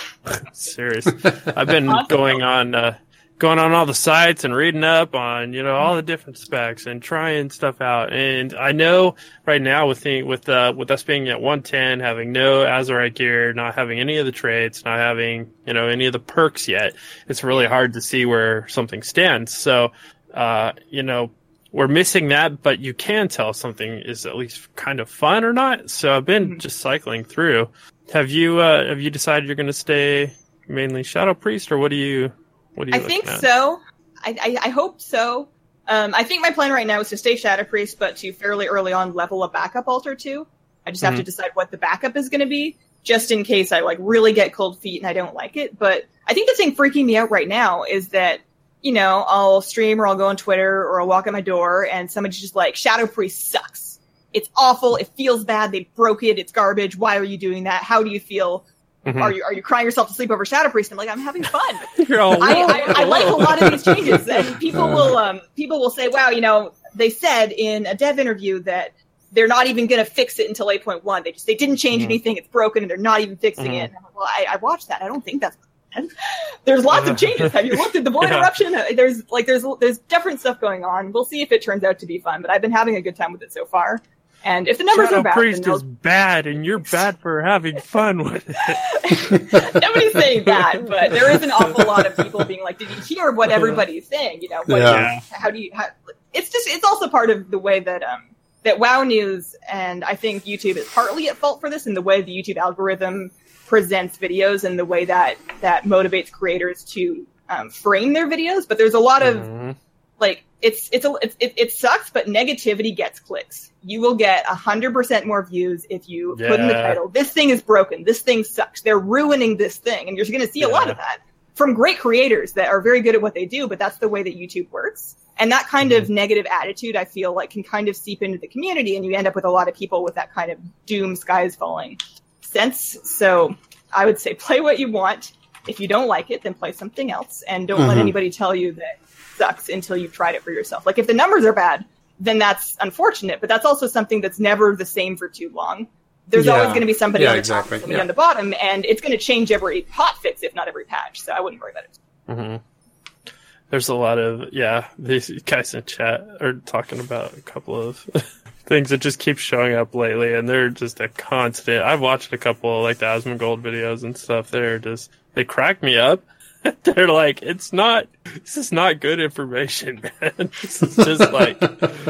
serious. I've been going on, uh, going on all the sites and reading up on, you know, all the different specs and trying stuff out. And I know right now with the, with, uh, with us being at one ten, having no Azurite gear, not having any of the traits, not having, you know, any of the perks yet, it's really hard to see where something stands. So, uh, you know, we're missing that, but you can tell if something is at least kind of fun or not. So I've been mm-hmm. just cycling through. Have you uh, have you decided you're going to stay mainly Shadow Priest, or what do you what do you? I think at? so. I, I I hope so. Um, I think my plan right now is to stay Shadow Priest, but to fairly early on level a backup altar too. I just mm-hmm. have to decide what the backup is going to be, just in case I like really get cold feet and I don't like it. But I think the thing freaking me out right now is that, you know, I'll stream or I'll go on Twitter or I'll walk at my door and somebody's just like, Shadow Priest sucks. It's awful. It feels bad. They broke it. It's garbage. Why are you doing that? How do you feel? Mm-hmm. Are you are you crying yourself to sleep over Shadow Priest? I'm like, I'm having fun. You're all, I, I, I like a lot of these changes, and people will um people will say, wow, you know, they said in a dev interview that they're not even going to fix it until eight point one. They just they didn't change mm-hmm. anything. It's broken, and they're not even fixing mm-hmm. it. And I'm like, well, I, I watched that. I don't think that's. There's lots of changes. Have you looked at the Void yeah. Eruption? There's like there's there's different stuff going on. We'll see if it turns out to be fun, but I've been having a good time with it so far. And if the numbers Shadow are bad, Priest is bad, and you're bad for having fun with it. Nobody's saying that, but there is an awful lot of people being like, "Did you hear what everybody's saying?" You know, what yeah. is, how do you? How, it's just it's also part of the way that um that WoW News, and I think YouTube is partly at fault for this, in the way the YouTube algorithm presents videos and the way that that motivates creators to um, frame their videos. But there's a lot of mm-hmm. like it's it's a it's, it, it sucks, but negativity gets clicks. You will get a hundred percent more views if you yeah. put in the title, "This thing is broken. This thing sucks. They're ruining this thing," and you're going to see yeah. a lot of that from great creators that are very good at what they do. But that's the way that YouTube works, and that kind mm-hmm. of negative attitude, I feel like, can kind of seep into the community, and you end up with a lot of people with that kind of doom, sky is falling sense. So I would say play what you want. If you don't like it, then play something else, and don't mm-hmm. let anybody tell you that it sucks until you've tried it for yourself. Like, if the numbers are bad, then that's unfortunate, but that's also something that's never the same for too long. There's yeah. always going to be somebody yeah, on the exactly. top, somebody yeah. on the bottom, and it's going to change every hotfix, if not every patch. So I wouldn't worry about it. Mm-hmm. There's a lot of yeah. These guys in chat are talking about a couple of things that just keep showing up lately, and they're just a constant. I've watched a couple of, like, the Asmongold videos and stuff. They're just they crack me up. They're like, it's not. This is not good information, man. This is just like,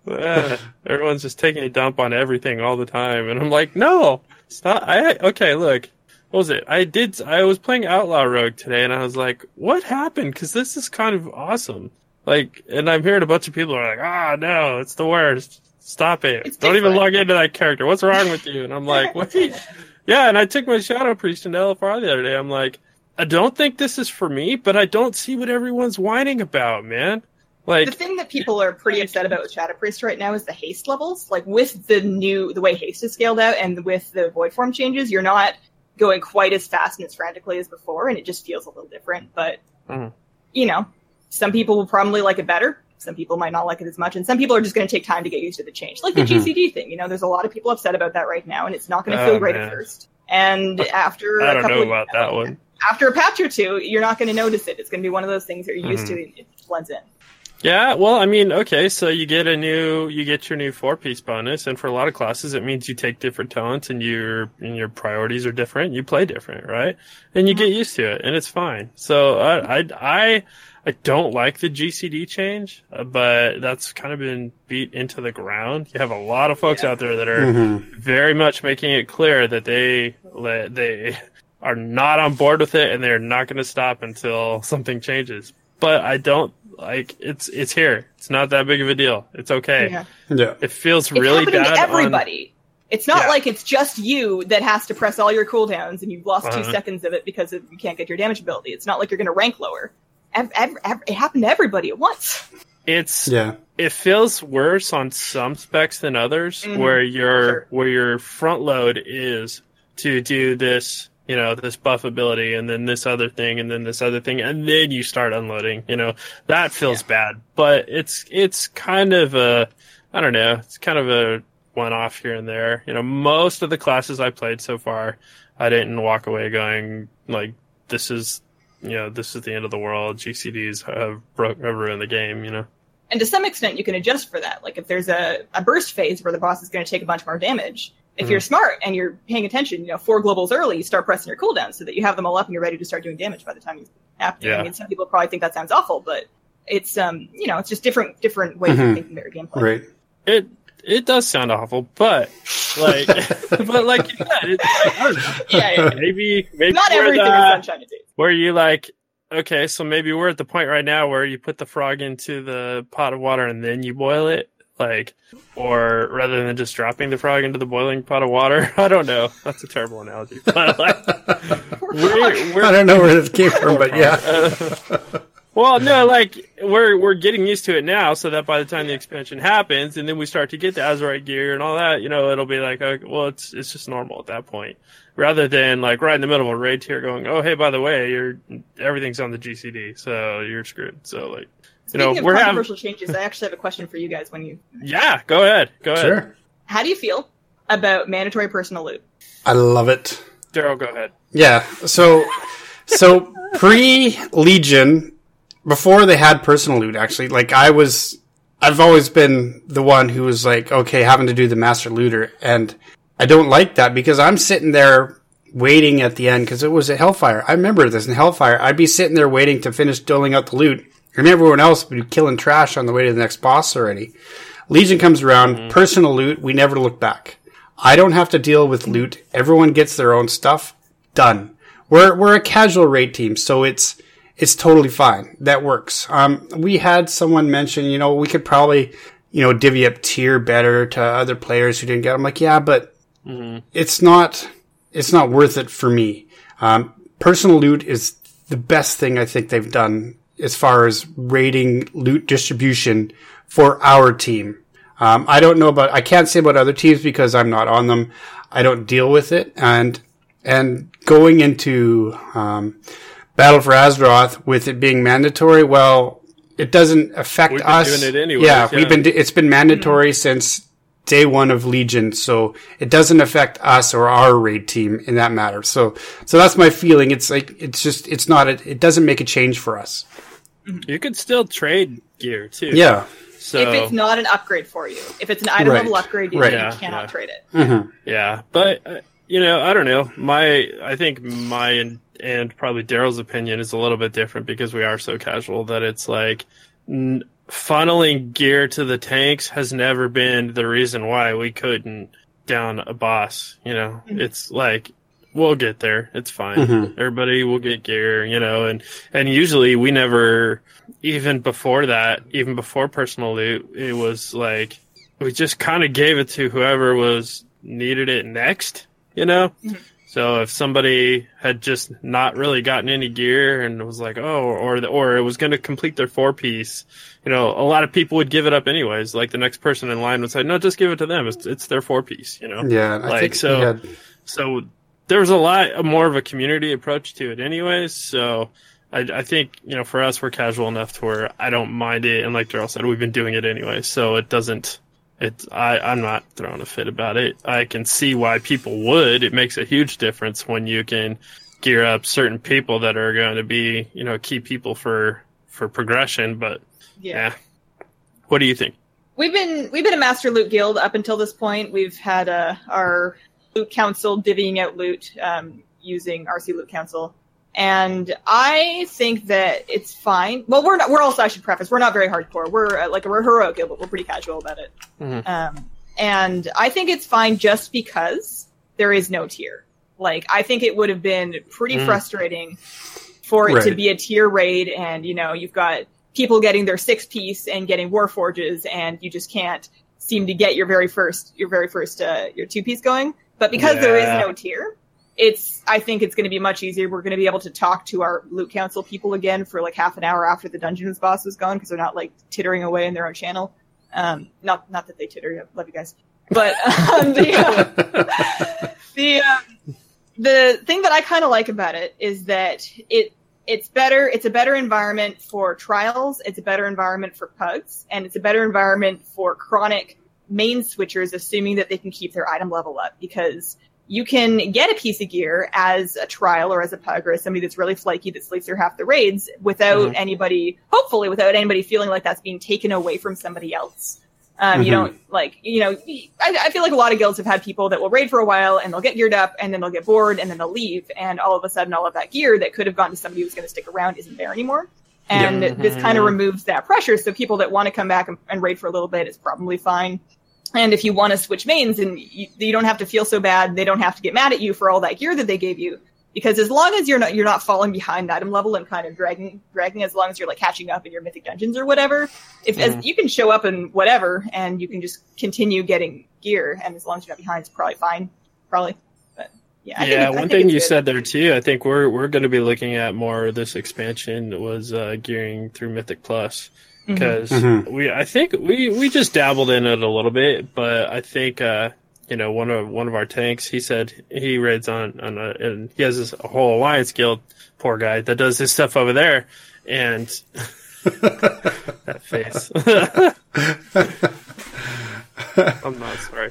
uh, everyone's just taking a dump on everything all the time, and I'm like, no, stop. I okay, look, what was it? I did. I was playing Outlaw Rogue today, and I was like, what happened? Because this is kind of awesome. Like, and I'm hearing a bunch of people are like, ah, no, it's the worst. Stop it. It's Don't even different. log into that character. What's wrong with you? And I'm like, wait. Yeah, and I took my Shadow Priest into L F R the other day. I'm like, I don't think this is for me, but I don't see what everyone's whining about, man. Like, The thing that people are pretty upset about with Shadow Priest right now is the haste levels. Like, with the new, the way haste is scaled out and with the void form changes, you're not going quite as fast and as frantically as before, and it just feels a little different. But, Mhm. you know, some people will probably like it better. Some people might not like it as much, and some people are just going to take time to get used to the change. Like the Mhm. G C D thing, you know, there's a lot of people upset about that right now, and it's not going to Oh, feel great man. at first. And after I a don't couple know of, about that one. after a patch or two, you're not going to notice it. It's going to be one of those things that you're used Mhm. to, and it blends in. Yeah, well, I mean, okay, so you get a new, you get your new four-piece bonus, and for a lot of classes, it means you take different talents, and your and your priorities are different. You play different, right? And you get used to it, and it's fine. So I, I, I, I don't like the G C D change, uh, but that's kind of been beat into the ground. You have a lot of folks Yeah. out there that are Mhm. very much making it clear that they they are not on board with it, and they're not going to stop until something changes. But I don't like it's it's here. It's not that big of a deal. It's okay. Yeah. Yeah. It feels It's really happening bad to on- everybody. It's not Yeah. like it's just you that has to press all your cooldowns and you've lost two Uh-huh. seconds of it because of, you can't get your damage ability. It's not like you're going to rank lower. Ev- ev- ev- it happened to everybody at once. It's Yeah. it feels worse on some specs than others, Mhm. where your Sure. where your front load is to do this, you know, this buff ability, and then this other thing, and then this other thing, and then you start unloading. You know, that feels bad, but it's it's kind of a, I don't know, it's kind of a one off here and there. You know, most of the classes I played so far, I didn't walk away going like, this is, you know, this is the end of the world. G C Ds have broke have ruined the game. You know. And to some extent, you can adjust for that. Like if there's a, a burst phase where the boss is going to take a bunch more damage, if Mhm. you're smart and you're paying attention, you know, four globals early, you start pressing your cooldowns so that you have them all up and you're ready to start doing damage by the time you have to. Yeah. I mean, some people probably think that sounds awful, but it's, um, you know, it's just different, different ways Mhm. of thinking about your gameplay. Right. It it does sound awful, but like, but like you said, it's like, I don't know. Yeah, yeah, yeah. maybe maybe Not we're everything the- is sunshine and daisies. where you like, okay, so maybe we're at the point right now where you put the frog into the pot of water and then you boil it, like, or rather than just dropping the frog into the boiling pot of water. I don't know. That's a terrible analogy, but like, we're, we're I don't know where this came from, but yeah. uh, well, no, like we're we're getting used to it now, so that by the time the expansion happens, and then we start to get the Azurite gear and all that, you know, it'll be like, okay, well, it's it's just normal at that point, rather than like right in the middle of a raid tier going, oh, hey, by the way, you're everything's on the G C D, so you're screwed. So like, you know, Speaking of we're having, controversial changes, I actually have a question for you guys. When you, yeah, go ahead, go ahead, Sure. how do you feel about mandatory personal loot? I love it. Daryl, go ahead. Yeah. So, so pre Legion, before they had personal loot, actually, like I was, I've always been the one who was like, okay, having to do the master looter. And I don't like that because I'm sitting there waiting at the end because it was a Hellfire. I remember this in Hellfire. I'd be sitting there waiting to finish doling out the loot. And everyone else would be killing trash on the way to the next boss already. Legion comes around, mm-hmm. personal loot, we never look back. I don't have to deal with loot. Everyone gets their own stuff. Done. We're we're a casual raid team, so it's it's totally fine. That works. Um, we had someone mention, you know, we could probably, you know, divvy up tier better to other players who didn't get. I'm like, yeah, but mm-hmm. it's not it's not worth it for me. Um, personal loot is the best thing I think they've done as far as raiding loot distribution for our team. Um, I don't know about, I can't say about other teams because I'm not on them. I don't deal with it. And, and going into, um, Battle for Azeroth with it being mandatory, well, it doesn't affect we've been us. doing it anyways, yeah, yeah, we've been, it's been mandatory mm-hmm. since day one of Legion. So it doesn't affect us or our raid team in that matter. So, so that's my feeling. It's like, it's just, it's not, a, it doesn't make a change for us. You could still trade gear too. Yeah. So, if it's not an upgrade for you, if it's an item Right. level upgrade, you, Right. you Yeah, cannot yeah. trade it. Mm-hmm. yeah, but uh, you know, I don't know. My, I think my and, and probably Daryl's opinion is a little bit different because we are so casual that it's like, n- funneling gear to the tanks has never been the reason why we couldn't down a boss. You know, mm-hmm. It's like, we'll get there. It's fine. Mm-hmm. Everybody will get gear, you know, and, and usually we never, even before that, even before personal loot, it was like, we just kind of gave it to whoever was needed it next, you know? Mm-hmm. So if somebody had just not really gotten any gear and was like, oh, or the, or it was going to complete their four piece, you know, a lot of people would give it up anyways. Like the next person in line would say, no, just give it to them. It's, it's their four piece, you know? Yeah. Like, I think so, had... so there was a lot more of a community approach to it anyways. So I, I think, you know, for us, we're casual enough to where I don't mind it. And like Daryl said, we've been doing it anyway. So it doesn't, It's I, I'm not throwing a fit about it. I can see why people would. It makes a huge difference when you can gear up certain people that are going to be, you know, key people for, for progression. But yeah. yeah. What do you think? We've been we've been a Master Loot Guild up until this point. We've had uh, our Loot Council divvying out loot um, using R C Loot Council. And I think that it's fine. Well, we're not, we're also, I should preface, we're not very hardcore. We're uh, like a we're heroic guild, but we're pretty casual about it. Mm-hmm. Um, and I think it's fine just because there is no tier. Like, I think it would have been pretty mm. frustrating for it right. to be a tier raid and, you know, you've got people getting their six piece and getting Warforges and you just can't seem to get your very first, your very first, uh, your two piece going. But because yeah. there is no tier, It's. I think it's going to be much easier. We're going to be able to talk to our Loot Council people again for like half an hour after the Dungeons boss was gone because they're not like tittering away in their own channel. Um, not not that they titter. Love you guys. But um, the uh, the uh, the thing that I kind of like about it is that it it's better. It's a better environment for trials. It's a better environment for pugs, and it's a better environment for chronic main switchers, assuming that they can keep their item level up because you can get a piece of gear as a trial or as a pug or as somebody that's really flaky that sleeps through half the raids without mm-hmm. anybody, hopefully without anybody feeling like that's being taken away from somebody else. Um, mm-hmm. You don't like, you know, I, I feel like a lot of guilds have had people that will raid for a while and they'll get geared up and then they'll get bored and then they'll leave. And all of a sudden, all of that gear that could have gone to somebody who's going to stick around isn't there anymore. And mm-hmm. this kind of removes that pressure. So people that want to come back and, and raid for a little bit is probably fine. And if you want to switch mains, and you, you don't have to feel so bad, they don't have to get mad at you for all that gear that they gave you, because as long as you're not you're not falling behind item level and kind of dragging dragging, as long as you're like catching up in your mythic dungeons or whatever, if mm-hmm. as you can show up in whatever and you can just continue getting gear, and as long as you're not behind, it's probably fine, probably. But yeah, I yeah. think one thing you good. said there too, I think we're we're going to be looking at more of this expansion was uh, gearing through Mythic Plus. Because mm-hmm. we, I think we, we just dabbled in it a little bit, but I think, uh, you know, one of, one of our tanks, he said he raids on, on a, and he has this whole alliance guild, poor guy, that does his stuff over there. And that face. I'm not sorry.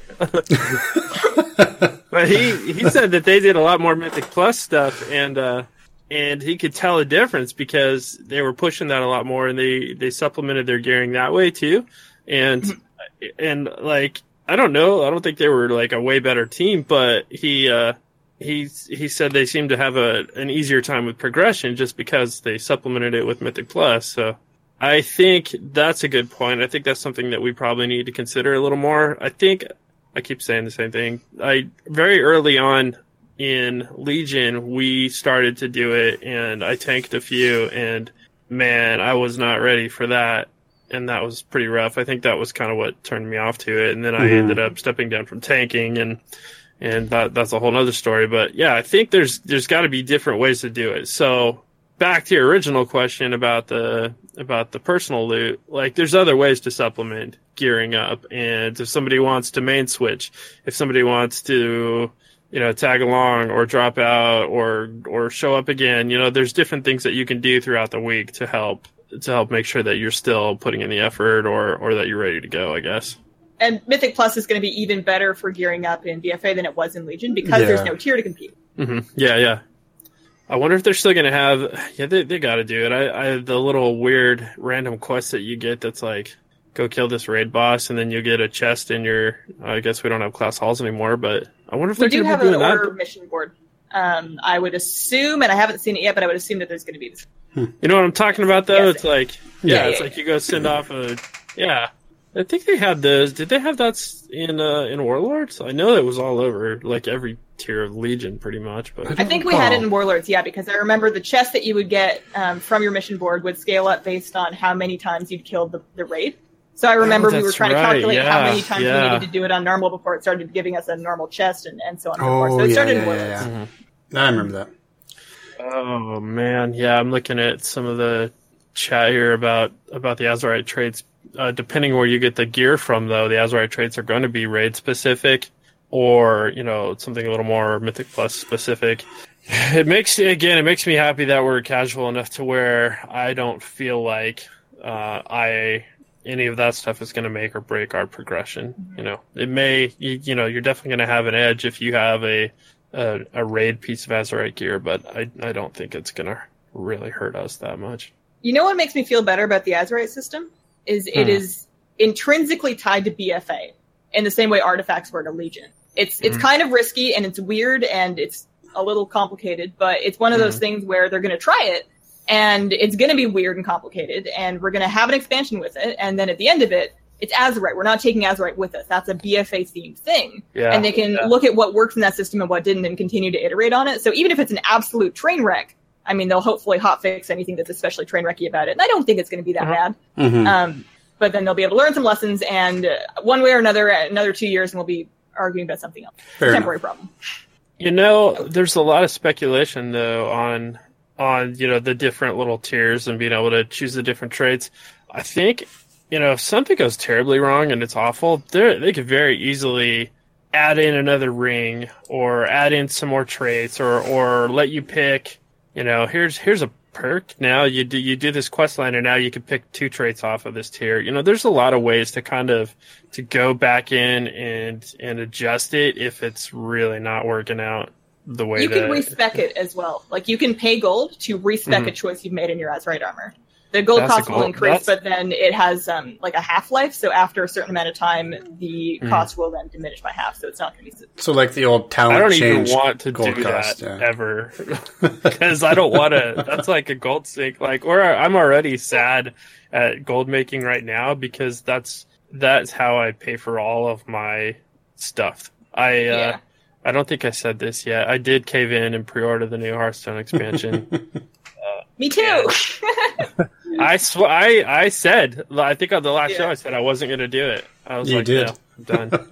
But he, he said that they did a lot more Mythic Plus stuff and, uh, And he could tell a difference because they were pushing that a lot more, and they, they supplemented their gearing that way too. And and like I don't know, I don't think they were like a way better team, but he uh, he he said they seemed to have a an easier time with progression just because they supplemented it with Mythic Plus. So I think that's a good point. I think that's something that we probably need to consider a little more. I think I keep saying the same thing. I very early on. In Legion, we started to do it, and I tanked a few, and man, I was not ready for that, and that was pretty rough. I think that was kind of what turned me off to it, and then I mm-hmm. ended up stepping down from tanking, and and that that's a whole other story. But yeah, I think there's there's got to be different ways to do it. So back to your original question about the about the personal loot, like there's other ways to supplement gearing up, and if somebody wants to main switch, if somebody wants to you know, tag along or drop out or or show up again. You know, there's different things that you can do throughout the week to help to help make sure that you're still putting in the effort or or that you're ready to go, I guess. And Mythic Plus is going to be even better for gearing up in B F A than it was in Legion because yeah. there's no tier to compete. Mm-hmm. Yeah, yeah. I wonder if they're still going to have. Yeah, they they got to do it. I, I the little weird random quest that you get that's like, go kill this raid boss, and then you get a chest in your. I guess we don't have class halls anymore, but I wonder if they're going to be doing that. We do have an order mission board. Um, I would assume, and I haven't seen it yet, but I would assume that there's going to be this. Hmm. You know what I'm talking about, though? Yes. It's like, yeah, Yeah, it's yeah. like you go send off a, yeah. I think they had those. Did they have that in uh, in Warlords? I know it was all over, like every tier of Legion, pretty much. But I think we had it in Warlords, yeah, because I remember the chest that you would get um, from your mission board would scale up based on how many times you'd killed the, the raid. So I remember Oh, we were that's trying to right, calculate how yeah, many times yeah. we needed to do it on normal before it started giving us a normal chest and, and so on and so Oh, forth. So it yeah, started yeah, in Warlords. yeah, yeah. Mm-hmm. I remember that. Oh man, yeah, I'm looking at some of the chat here about about the Azerite traits. Uh, depending where you get the gear from, though, the Azerite traits are going to be raid specific, or you know something a little more Mythic Plus specific. It makes again, it makes me happy that we're casual enough to where I don't feel like uh, I any of that stuff is going to make or break our progression. You know, it may, you, you know, you're definitely going to have an edge if you have a a, a raid piece of Azerite gear, but I I don't think it's going to really hurt us that much. You know what makes me feel better about the Azerite system? Is it Hmm. is intrinsically tied to B F A in the same way artifacts were to Legion. It's it's Mhm. kind of risky and it's weird and it's a little complicated, but it's one of those Mhm. things where they're going to try it and it's going to be weird and complicated and we're going to have an expansion with it, and then at the end of it, it's Azerite. We're not taking Azerite with us. That's a B F A themed thing. Yeah, and they can yeah. look at what works in that system and what didn't and continue to iterate on it. So even if it's an absolute train wreck, I mean, they'll hopefully hotfix anything that's especially train wrecky about it. And I don't think it's going to be that Uh-huh. bad. Mhm. Um, but then they'll be able to learn some lessons, and uh, one way or another, another two years, and we'll be arguing about something else. Fair Temporary problem. You know, there's a lot of speculation though on on you know the different little tiers and being able to choose the different traits. I think you know if something goes terribly wrong and it's awful, they they could very easily add in another ring or add in some more traits or or let you pick. You know, here's here's a perk. Now you do you do this quest line, and now you can pick two traits off of this tier. You know, there's a lot of ways to kind of to go back in and and adjust it if it's really not working out the way You that can respec it as well. Like, you can pay gold to respec Mhm. a choice you've made in your Azerite armor. The gold That's a cost will gold- increase, that's- but then it has um, like a half-life, so after a certain amount of time, the Mhm. cost will then diminish by half, so it's not going to be... So like the old talent I don't even change want to gold do cost, that yeah. ever because I don't want to. That's like a gold sink. Like, or I'm already sad at gold making right now because that's that's how I pay for all of my stuff. I uh, Yeah. I don't think I said this yet. I did cave in and pre-order the new Hearthstone expansion. Me too! I sw- I I said I think on the last Yeah. show I said I wasn't going to do it. I was You like, did. no, I'm done.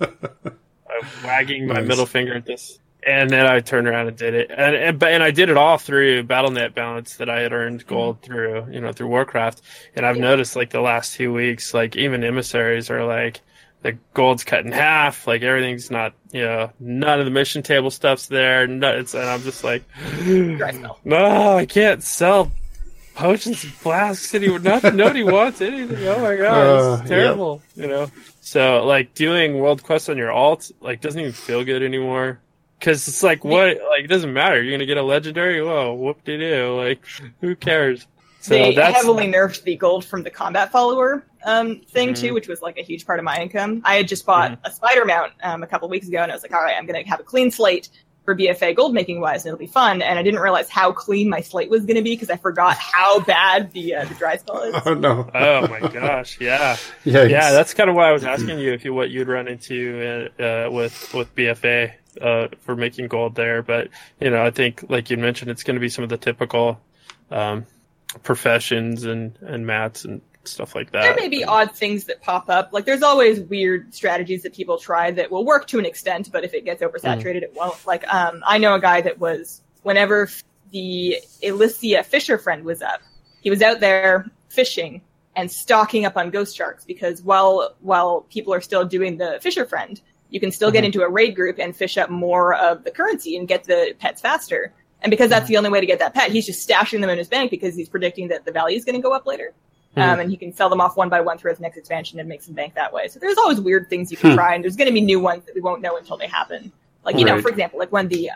I'm wagging my Nice. middle finger at this, and then I turned around and did it, and and, but- and I did it all through Battle dot net balance that I had earned gold through, you know, through Warcraft. And I've noticed like the last two weeks, like even emissaries are like the gold's cut in half, like everything's not, you know, none of the mission table stuff's there. No, it's, and I'm just like, Dry spell. no, I can't sell potions and flasks anymore. Not, nobody wants anything. Oh my god, Uh, it's terrible. You know. So like doing world quests on your alt like doesn't even feel good anymore because it's like what like it doesn't matter. You're gonna get a legendary. Whoa, whoop de doo. Like who cares? So They that's heavily nerfed the gold from the combat follower um, thing Mhm. too, which was like a huge part of my income. I had just bought a spider mount um, a couple weeks ago, and I was like, all right, I'm going to have a clean slate for B F A gold making wise, and it'll be fun. And I didn't realize how clean my slate was going to be because I forgot how bad the uh, the dry spell is. Oh no! oh my gosh, yeah. Yikes. Yeah, that's kind of why I was asking you if you what you'd run into uh, uh, with with B F A uh, for making gold there. But you know, I think like you mentioned, it's going to be some of the typical um, professions and and mats and stuff like that. There may be odd things that pop up. Like, there's always weird strategies that people try that will work to an extent, but if it gets oversaturated, it won't. Like, um, I know a guy that was, whenever the Elysia Fisher friend was up, he was out there fishing and stocking up on ghost sharks because while while people are still doing the Fisher friend, you can still get Mhm. into a raid group and fish up more of the currency and get the pets faster. And because that's the only way to get that pet, he's just stashing them in his bank because he's predicting that the value is going to go up later. Um, and he can sell them off one by one through his next expansion and make some bank that way. So there's always weird things you can Hmm. try, and there's going to be new ones that we won't know until they happen. Like, you know, Right. for example, like when the um,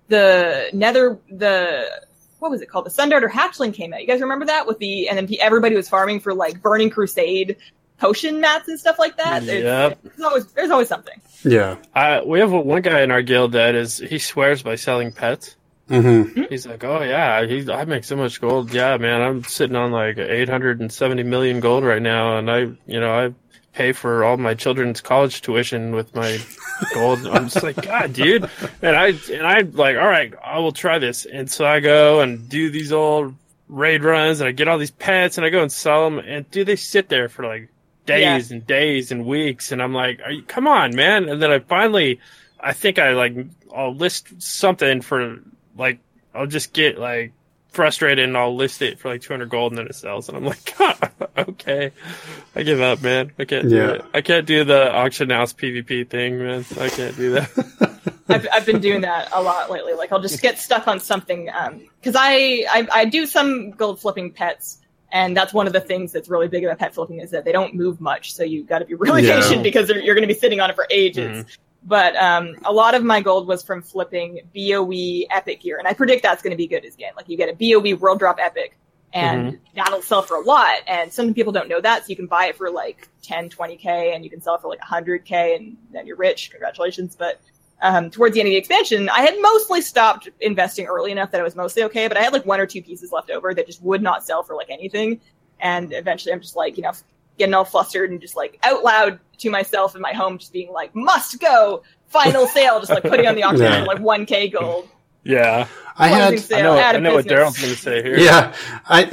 the Nether, the, what was it called? The Sundarter Hatchling came out. You guys remember that? With the, and then pe- everybody was farming for like Burning Crusade potion mats and stuff like that. There's, Yep. there's always, there's always something. Yeah. Uh, we have one guy in our guild that is he swears by selling pets. Mm-hmm. He's like, oh yeah, he's, I make so much gold. Yeah, man, I'm sitting on like eight hundred seventy million gold right now, and I, you know, I pay for all my children's college tuition with my gold. I'm just like, God, dude. And I, and I like, all right, I will try this. And so I go and do these old raid runs, and I get all these pets, and I go and sell them. And dude, they sit there for like days yeah. and days and weeks, and I'm like, are you, come on, man. And then I finally, I think I like, I'll list something for like, I'll just get like frustrated and I'll list it for like two hundred gold and then it sells. And I'm like, God, okay, I give up, man. I can't do yeah. it. I can't do the auction house PvP thing, man. I can't do that. I've, I've been doing that a lot lately. Like I'll just get stuck on something. Um, cause I, I, I do some gold flipping pets. And that's one of the things that's really big about pet flipping is that they don't move much. So you got to be really yeah. patient because you're going to be sitting on it for ages. Mm-hmm. But um, a lot of my gold was from flipping B O E epic gear. And I predict that's going to be good again. Like you get a B O E world drop epic and mm-hmm. that'll sell for a lot. And some people don't know that. So you can buy it for like ten, twenty K and you can sell it for like one hundred K and then you're rich. Congratulations. But um, towards the end of the expansion, I had mostly stopped investing early enough that it was mostly okay. But I had like one or two pieces left over that just would not sell for like anything. And eventually I'm just like, you know, getting all flustered and just like out loud to myself in my home, just being like, must go, final sale, just like putting on the auction yeah. for like one K gold. Yeah. I had, sale, I know, I know what business. Daryl's going to say here. Yeah. I,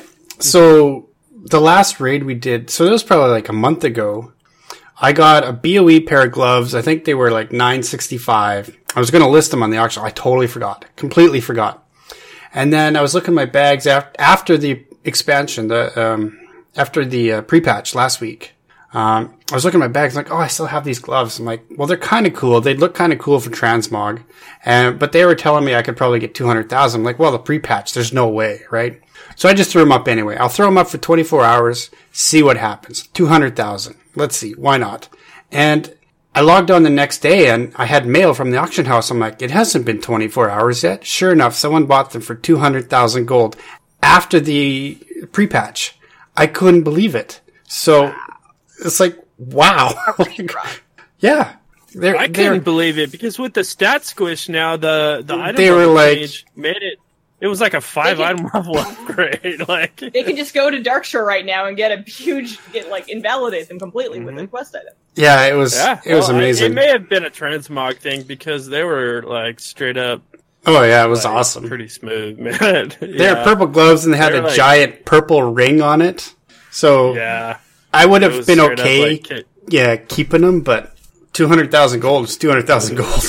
so the last raid we did, so it was probably like a month ago. I got a B O E pair of gloves. I think they were like nine sixty-five. I was going to list them on the auction. I totally forgot. Completely forgot. And then I was looking at my bags after, after the expansion, the, um, after the uh, pre-patch last week. Um, I was looking at my bags like, oh, I still have these gloves. I'm like, well, they're kind of cool. They'd look kind of cool for transmog. And, but they were telling me I could probably get two hundred thousand. I'm like, well, the pre-patch, there's no way, right? So I just threw them up anyway. I'll throw them up for twenty-four hours, see what happens. two hundred thousand. Let's see. Why not? And I logged on the next day and I had mail from the auction house. I'm like, it hasn't been twenty-four hours yet. Sure enough, someone bought them for two hundred thousand gold after the pre-patch. I couldn't believe it. So it's like, wow. yeah. They're, I they're, couldn't believe it because with the stat squish now, the, the item they were like, page made it, it was like a five can, item level upgrade. Like they can just go to Darkshore right now and get a huge, get like invalidate them completely mm-hmm. with a quest item. Yeah, it was, yeah, it was well, amazing. I, it may have been a transmog thing because they were like straight up. Oh yeah, it was like, awesome. Pretty smooth, man. yeah. They had purple gloves and they had They're a like, giant purple ring on it. So yeah, I would have been okay, up, like, yeah, keeping them, but two hundred thousand gold is two hundred thousand gold.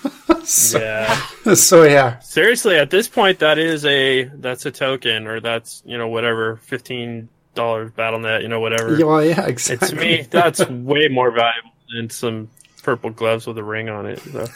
so, yeah. So yeah. Seriously, at this point, that is a that's a token, or that's you know whatever fifteen dollars battle net, you know whatever. Yeah, well, yeah, exactly. It's to me that's way more valuable than some purple gloves with a ring on it. So.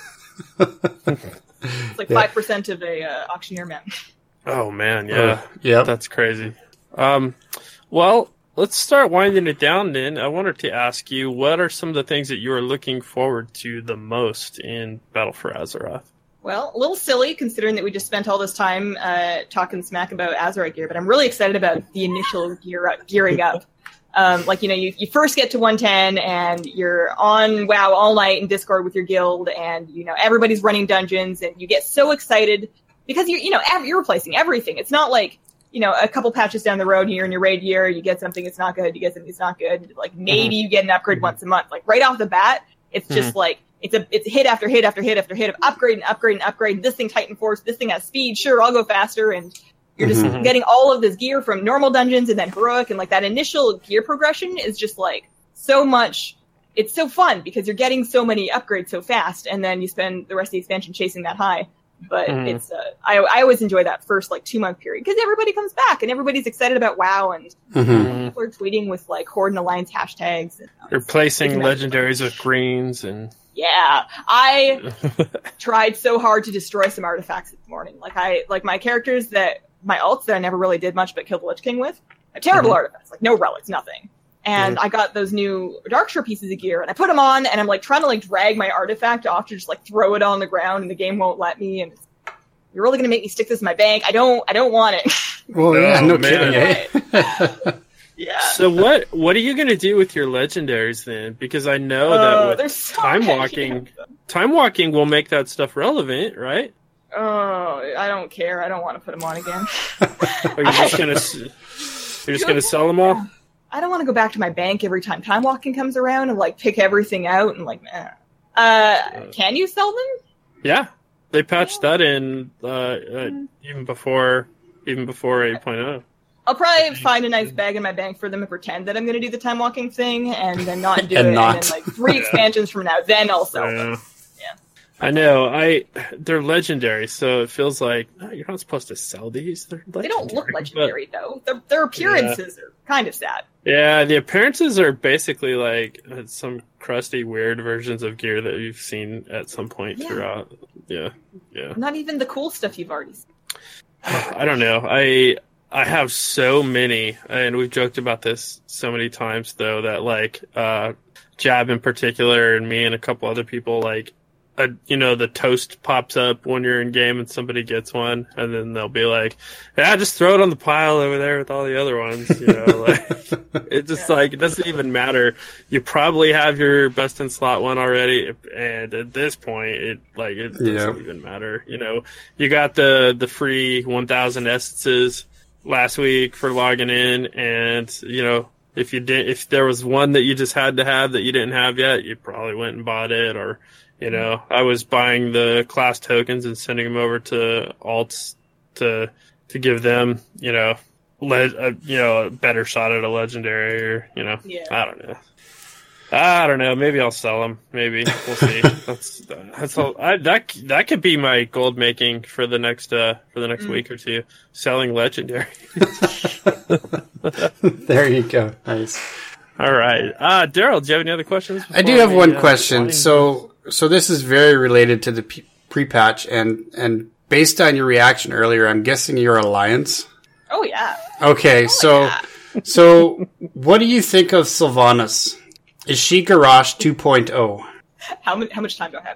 It's like five yeah. percent of a uh, auctioneer man. Oh man, yeah, uh, yeah, that's crazy. Um, well, let's start winding it down. Then I wanted to ask you, what are some of the things that you are looking forward to the most in Battle for Azeroth? Well, a little silly considering that we just spent all this time uh, talking smack about Azeroth gear, but I'm really excited about the initial gear up, gearing up. Um, like, you know, you, you first get to one ten and you're on WoW all night in Discord with your guild and, you know, everybody's running dungeons and you get so excited because you're, you know, ev- you're replacing everything. It's not like, you know, a couple patches down the road and you're in your raid gear, you get something, it's not good, you get something, it's not good. Like, maybe mm-hmm. you get an upgrade mm-hmm. once a month. Like, right off the bat, it's just mm-hmm. like, it's a, it's hit after hit after hit after hit of upgrade and upgrade and upgrade. This thing Titan Force, this thing has speed, sure, I'll go faster, and you're just mm-hmm. getting all of this gear from normal dungeons and then heroic, and like that initial gear progression is just like so much. It's so fun because you're getting so many upgrades so fast, and then you spend the rest of the expansion chasing that high. But mm-hmm. it's uh, I I always enjoy that first like two month period because everybody comes back and everybody's excited about WoW and mm-hmm. people are tweeting with like Horde and Alliance hashtags. And, uh, replacing it's legendaries with greens and. Yeah, I tried so hard to destroy some artifacts this morning. Like I like my characters that my alts that I never really did much but killed the Lich King with. A terrible mm-hmm. artifacts, like no relics, nothing. And mm-hmm. I got those new Darkshore pieces of gear and I put them on and I'm like trying to like drag my artifact off to just like throw it on the ground and the game won't let me. And it's, you're really gonna make me stick this in my bank? I don't. I don't want it. Well, yeah, oh, no man. kidding. Eh? Yeah. So what what are you going to do with your legendaries then? Because I know uh, that with so time walking, time walking will make that stuff relevant, right? Oh, I don't care. I don't want to put them on again. Are you just gonna s- you're just gonna sell them all? I don't want to go back to my bank every time time walking comes around and like pick everything out and like, eh. uh, can you sell them? Yeah, they patched that in uh, uh, even before even before eight point oh. I'll probably find a nice bag in my bank for them and pretend that I'm going to do the time walking thing and then not do And it. not. And then like three expansions from now, then I'll sell Yeah. them. I know. I they're legendary, so it feels like oh, you're not supposed to sell these. They're legendary, They don't look but- legendary though. Their, their appearances are kind of sad. Yeah, the appearances are basically like uh, some crusty, weird versions of gear that you've seen at some point Yeah. throughout. Yeah, yeah. Not even the cool stuff you've already seen. I don't know. I I have so many, and we've joked about this so many times, though, that like uh, Jab in particular, and me and a couple other people, like, uh, you know, the toast pops up when you're in game and somebody gets one, and then they'll be like, "Yeah, just throw it on the pile over there with all the other ones." You know, like it just like it doesn't even matter. You probably have your best in slot one already, and at this point, it like it doesn't Yeah. even matter. You know, you got the the free one thousand essences last week for logging in, and you know, if you did, if there was one that you just had to have that you didn't have yet, you probably went and bought it. Or, you know, I was buying the class tokens and sending them over to alts to to give them, you know, le- a, you know, a better shot at a legendary, or you know, Yeah. I don't know. I don't know. Maybe I'll sell them. Maybe we'll see. that's that's all. I, that that could be my gold making for the next uh for the next week or two. Selling legendary. There you go. Nice. All right, uh, Daryl, do you have any other questions? I do before have we, one uh, question. wind- So, so this is very related to the p- pre-patch, and and based on your reaction earlier, I'm guessing you're Alliance. Oh yeah. Okay, so yeah. so what do you think of Sylvanas? Is she Garrosh two point oh? How much? How much time do I have?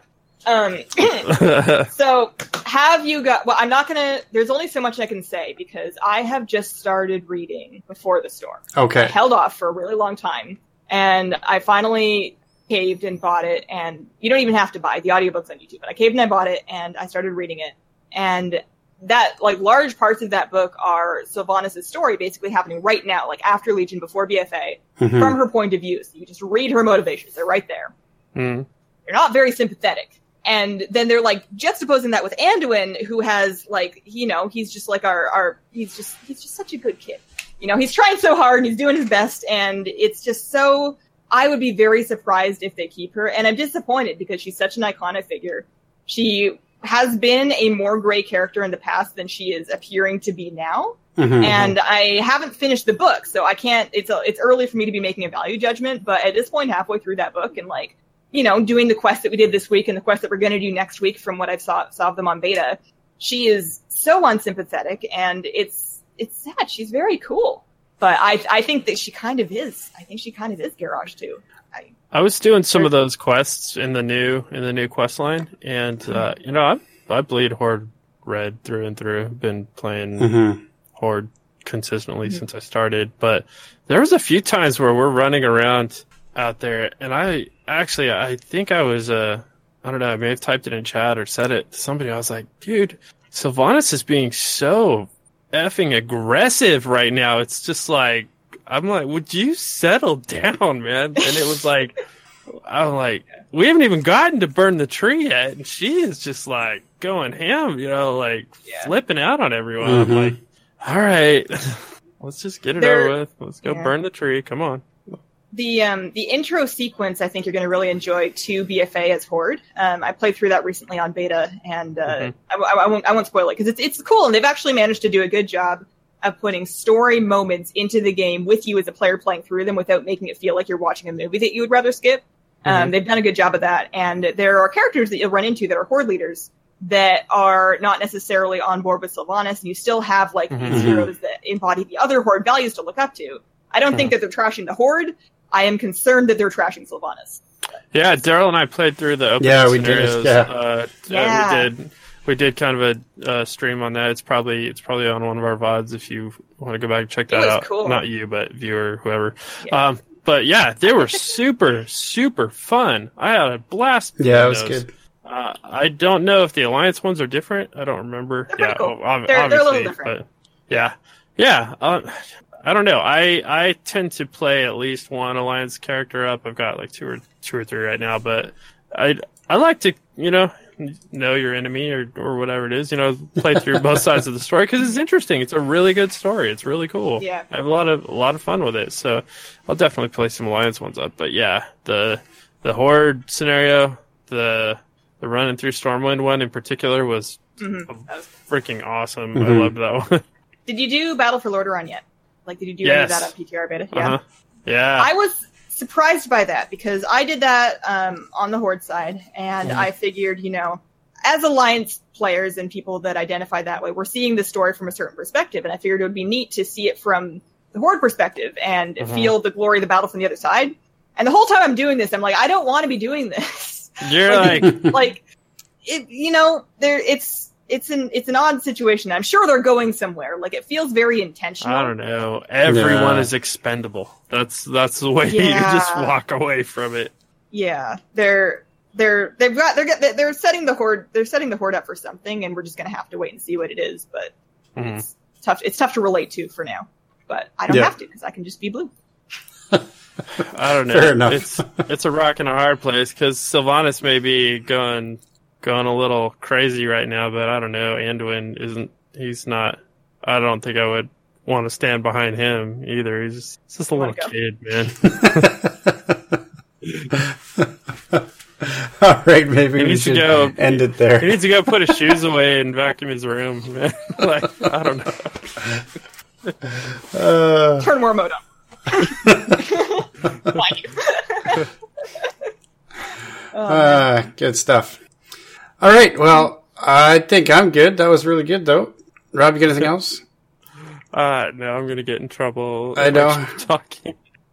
Um, so have you got? Well, I'm not gonna. There's only so much I can say because I have just started reading Before the Storm. I Okay. held off for a really long time, and I finally caved and bought it. And you don't even have to buy it. The audiobook's on YouTube, but I caved and I bought it, and I started reading it. And that, like, large parts of that book are Sylvanas' story basically happening right now, like after Legion, before B F A, Mhm. from her point of view. So you just read her motivations; they're right there. Hmm. They're not very sympathetic. And then they're like juxtaposing that with Anduin, who has like, you know, he's just like our, our, he's just, he's just such a good kid. You know, he's trying so hard and he's doing his best. And it's just so, I would be very surprised if they keep her. And I'm disappointed because she's such an iconic figure. She has been a more gray character in the past than she is appearing to be now. Mhm. And I haven't finished the book, so I can't, it's, a, it's early for me to be making a value judgment. But at this point, halfway through that book and like, you know, doing the quest that we did this week and the quest that we're going to do next week from what I've saw, saw of them on beta, she is so unsympathetic and it's, it's sad. She's very cool. But I, I think that she kind of is. I think she kind of is Garrosh too. I, I was doing some of those quests in the new in the new quest line, and uh, you know, I I bleed Horde red through and through. Been playing Mhm. Horde consistently since I started, but there was a few times where we're running around out there, and I actually I think I was uh I don't know, I may have typed it in chat or said it to somebody. I was like, dude, Sylvanas is being so effing aggressive right now. It's just like, I'm like, would you settle down, man? And it was like, I'm like, we haven't even gotten to burn the tree yet, and she is just like going ham, you know, like Yeah. flipping out on everyone. Mhm. I'm like, all right, let's just get it There- over with. Let's go yeah. burn the tree. Come on. The um the intro sequence I think you're going to really enjoy to B F A as Horde. Um, I played through that recently on beta, and uh, Mhm. I, I, I won't I won't spoil it because it's it's cool, and they've actually managed to do a good job of putting story moments into the game with you as a player playing through them without making it feel like you're watching a movie that you would rather skip. Um, Mhm. they've done a good job of that, and there are characters that you'll run into that are Horde leaders that are not necessarily on board with Sylvanas, and you still have like these Mhm. heroes that embody the other Horde values to look up to. I don't think that they're trashing the Horde. I am concerned that they're trashing Sylvanas. Yeah, Daryl and I played through the open Yeah, we did, scenarios. yeah. Uh, Yeah. uh, we did. We did kind of a uh, stream on that. It's probably it's probably on one of our V O Ds if you want to go back and check that was out. cool. Not you, but viewer, whoever. Yeah. Um, but yeah, they were super super fun. I had a blast. Yeah, it doing was those. good. Uh, I don't know if the Alliance ones are different. I don't remember. They're yeah, cool. ob- they're, obviously, they're a little different. But yeah, yeah. Uh, I don't know. I, I tend to play at least one Alliance character up. I've got like two or two or three right now, but I I like to you know know your enemy or or whatever it is. You know, play through both sides of the story because it's interesting. It's a really good story. It's really cool. Yeah. I have a lot of a lot of fun with it. So I'll definitely play some Alliance ones up. But yeah, the the Horde scenario, the the running through Stormwind one in particular was Mm-hmm. freaking awesome. Mm-hmm. I loved that one. Did you do Battle for Lordaeron yet? Like, did you do Yes. any of that on P T R beta? Yeah. Uh-huh. Yeah. I was surprised by that because I did that um, on the Horde side, and Mm-hmm. I figured, you know, as Alliance players and people that identify that way, we're seeing the story from a certain perspective, and I figured it would be neat to see it from the Horde perspective and Mhm. feel the glory of the battle from the other side. And the whole time I'm doing this, I'm like, I don't want to be doing this. You're like, like, it, you know, there, it's. It's an it's an odd situation. I'm sure they're going somewhere. Like, it feels very intentional. I don't know. Everyone Yeah. is expendable. That's that's the way Yeah. you just walk away from it. Yeah, they're they're they've got they're get- they're setting the horde they're setting the horde up for something, and we're just gonna have to wait and see what it is. But Mhm. it's tough. It's tough to relate to for now. But I don't Yeah. have to because I can just be blue. I don't know. Fair enough. It's it's a rock and a hard place because Sylvanas may be going going a little crazy right now, but I don't know. Anduin isn't. He's not. I don't think I would want to stand behind him either. He's just, he's just a little go. kid, man. All right, maybe He we needs to should go- end it He there. needs to go put his shoes away and vacuum his room. Man. Like, I don't know. Uh, Turn more mode up. uh, good stuff. All right, well, I think I'm good. That was really good, though. Rob, you got anything else? Uh, no, I'm gonna get in trouble. I know. if I keep talking.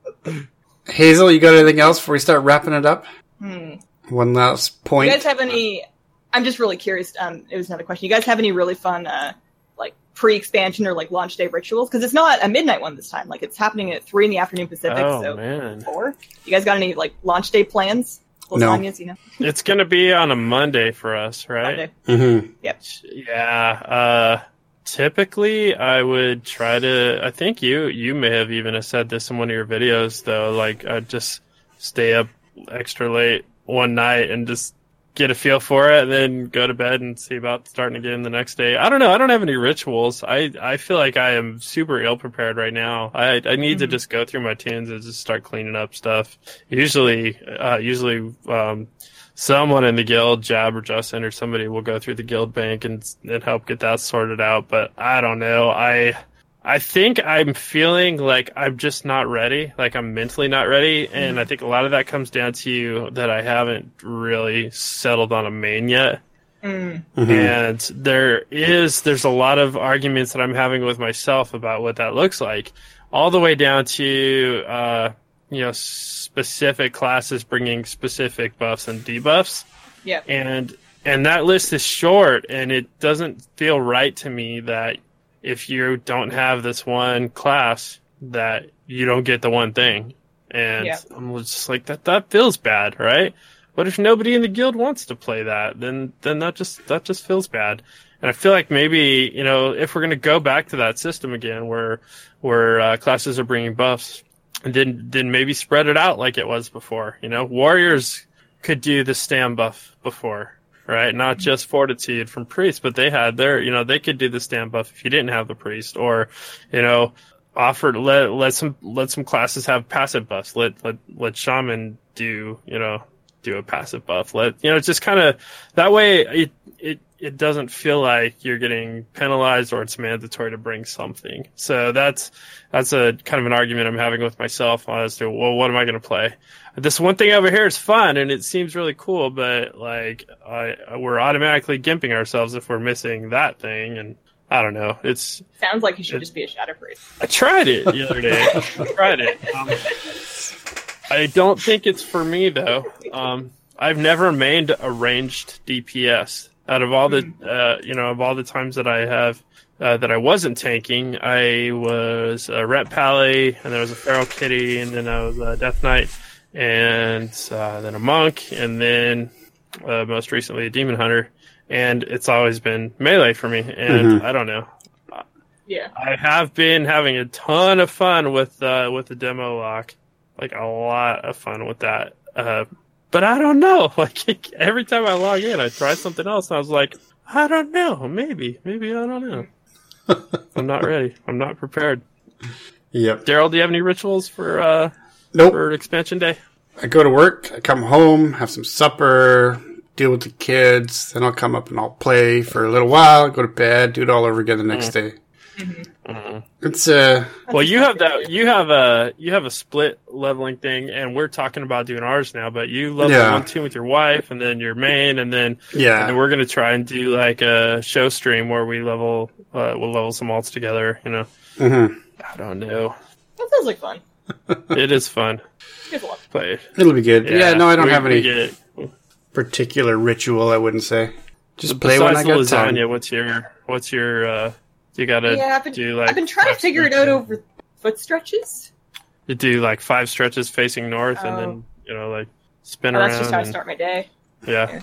Hazel, you got anything else before we start wrapping it up? Hmm. One last You point. guys have any? I'm just really curious. Um, it was another question. You guys have any really fun, uh, like pre-expansion or like launch day rituals? Because it's not a midnight one this time. Like, it's happening at three in the afternoon Pacific. Oh so man, four. You guys got any like launch day plans? No. Lasagnas, you know. it's gonna be on a Monday for us, right? Monday. Mm-hmm. Yep. Yeah. Uh, typically, I would try to. I think you you may have even said this in one of your videos, though. Like, I'd just stay up extra late one night and just get a feel for it, and then go to bed and see about starting again the next day. I don't know. I don't have any rituals. I, I feel like I am super ill prepared right now. I I need to just go through my tunes and just start cleaning up stuff. Usually, uh, usually, um, someone in the guild, Jab or Justin or somebody, will go through the guild bank and and help get that sorted out. But I don't know. I I think I'm feeling like I'm just not ready. Like, I'm mentally not ready, and I think a lot of that comes down to that I haven't really settled on a main yet. Mm. Mm-hmm. And there is there's a lot of arguments that I'm having with myself about what that looks like, all the way down to uh, you know specific classes bringing specific buffs and debuffs. Yeah. And and that list is short, and it doesn't feel right to me that if you don't have this one class, that you don't get the one thing. And Yeah. I'm just like, that that feels bad, right? But if nobody in the guild wants to play that, then then that just that just feels bad. And I feel like maybe, you know, if we're going to go back to that system again where where uh, classes are bringing buffs, then then maybe spread it out like it was before. You know, warriors could do the stam buff before, right? Not just fortitude from priest, but they had their, you know, they could do the stam buff if you didn't have the priest, or, you know, offer let let some let some classes have passive buffs. Let let let shaman do, you know, do a passive buff. Let, you know, it's just kind of that way. It it it doesn't feel like you're getting penalized or it's mandatory to bring something. So that's that's a kind of an argument I'm having with myself as to, well, what am I going to play? This one thing over here is fun and it seems really cool, but like I, we're automatically gimping ourselves if we're missing that thing. And I don't know. It's Sounds like you should it, just be a shadow priest. I tried it the other day. I tried it. Um, I don't think it's for me though. Um, I've never mained a ranged D P S. Out of all the, uh, you know, of all the times that I have, uh, that I wasn't tanking, I was a Ret Pally, and there was a Feral Kitty, and then I was a Death Knight, and, uh, then a Monk, and then uh, most recently a Demon Hunter, and it's always been melee for me. And Mhm. I don't know. Yeah. I have been having a ton of fun with uh, with the demo lock, like a lot of fun with that. Uh, but I don't know. Like every time I log in, I try something else, and I was like, I don't know. Maybe, maybe I don't know. I'm not ready. I'm not prepared. Yep. Daryl, do you have any rituals for uh, Nope. for expansion day? I go to work, I come home, have some supper, deal with the kids, then I'll come up and I'll play for a little while, go to bed, do it all over again the next day. Mm-hmm. It's uh Well, you have that. You have a you have a split leveling thing, and we're talking about doing ours now. But you level Yeah. one, two with your wife, and then your main, and then yeah. and then we're gonna try and do like a show stream where we level uh, we'll level some alts together. You know, Mhm. I don't know. That sounds like fun. It is fun. Here's one. Play. It'll be good. Yeah, no, I don't we- have we any get it. particular ritual, I wouldn't say. Just play when I Besides the got lasagna, time. what's your what's your uh? You gotta Yeah, I've been, do like I've been trying to figure it out over foot stretches. You do like five stretches facing north, and Oh. then you know like spin Oh, around. that's just how I and- start my day. Yeah.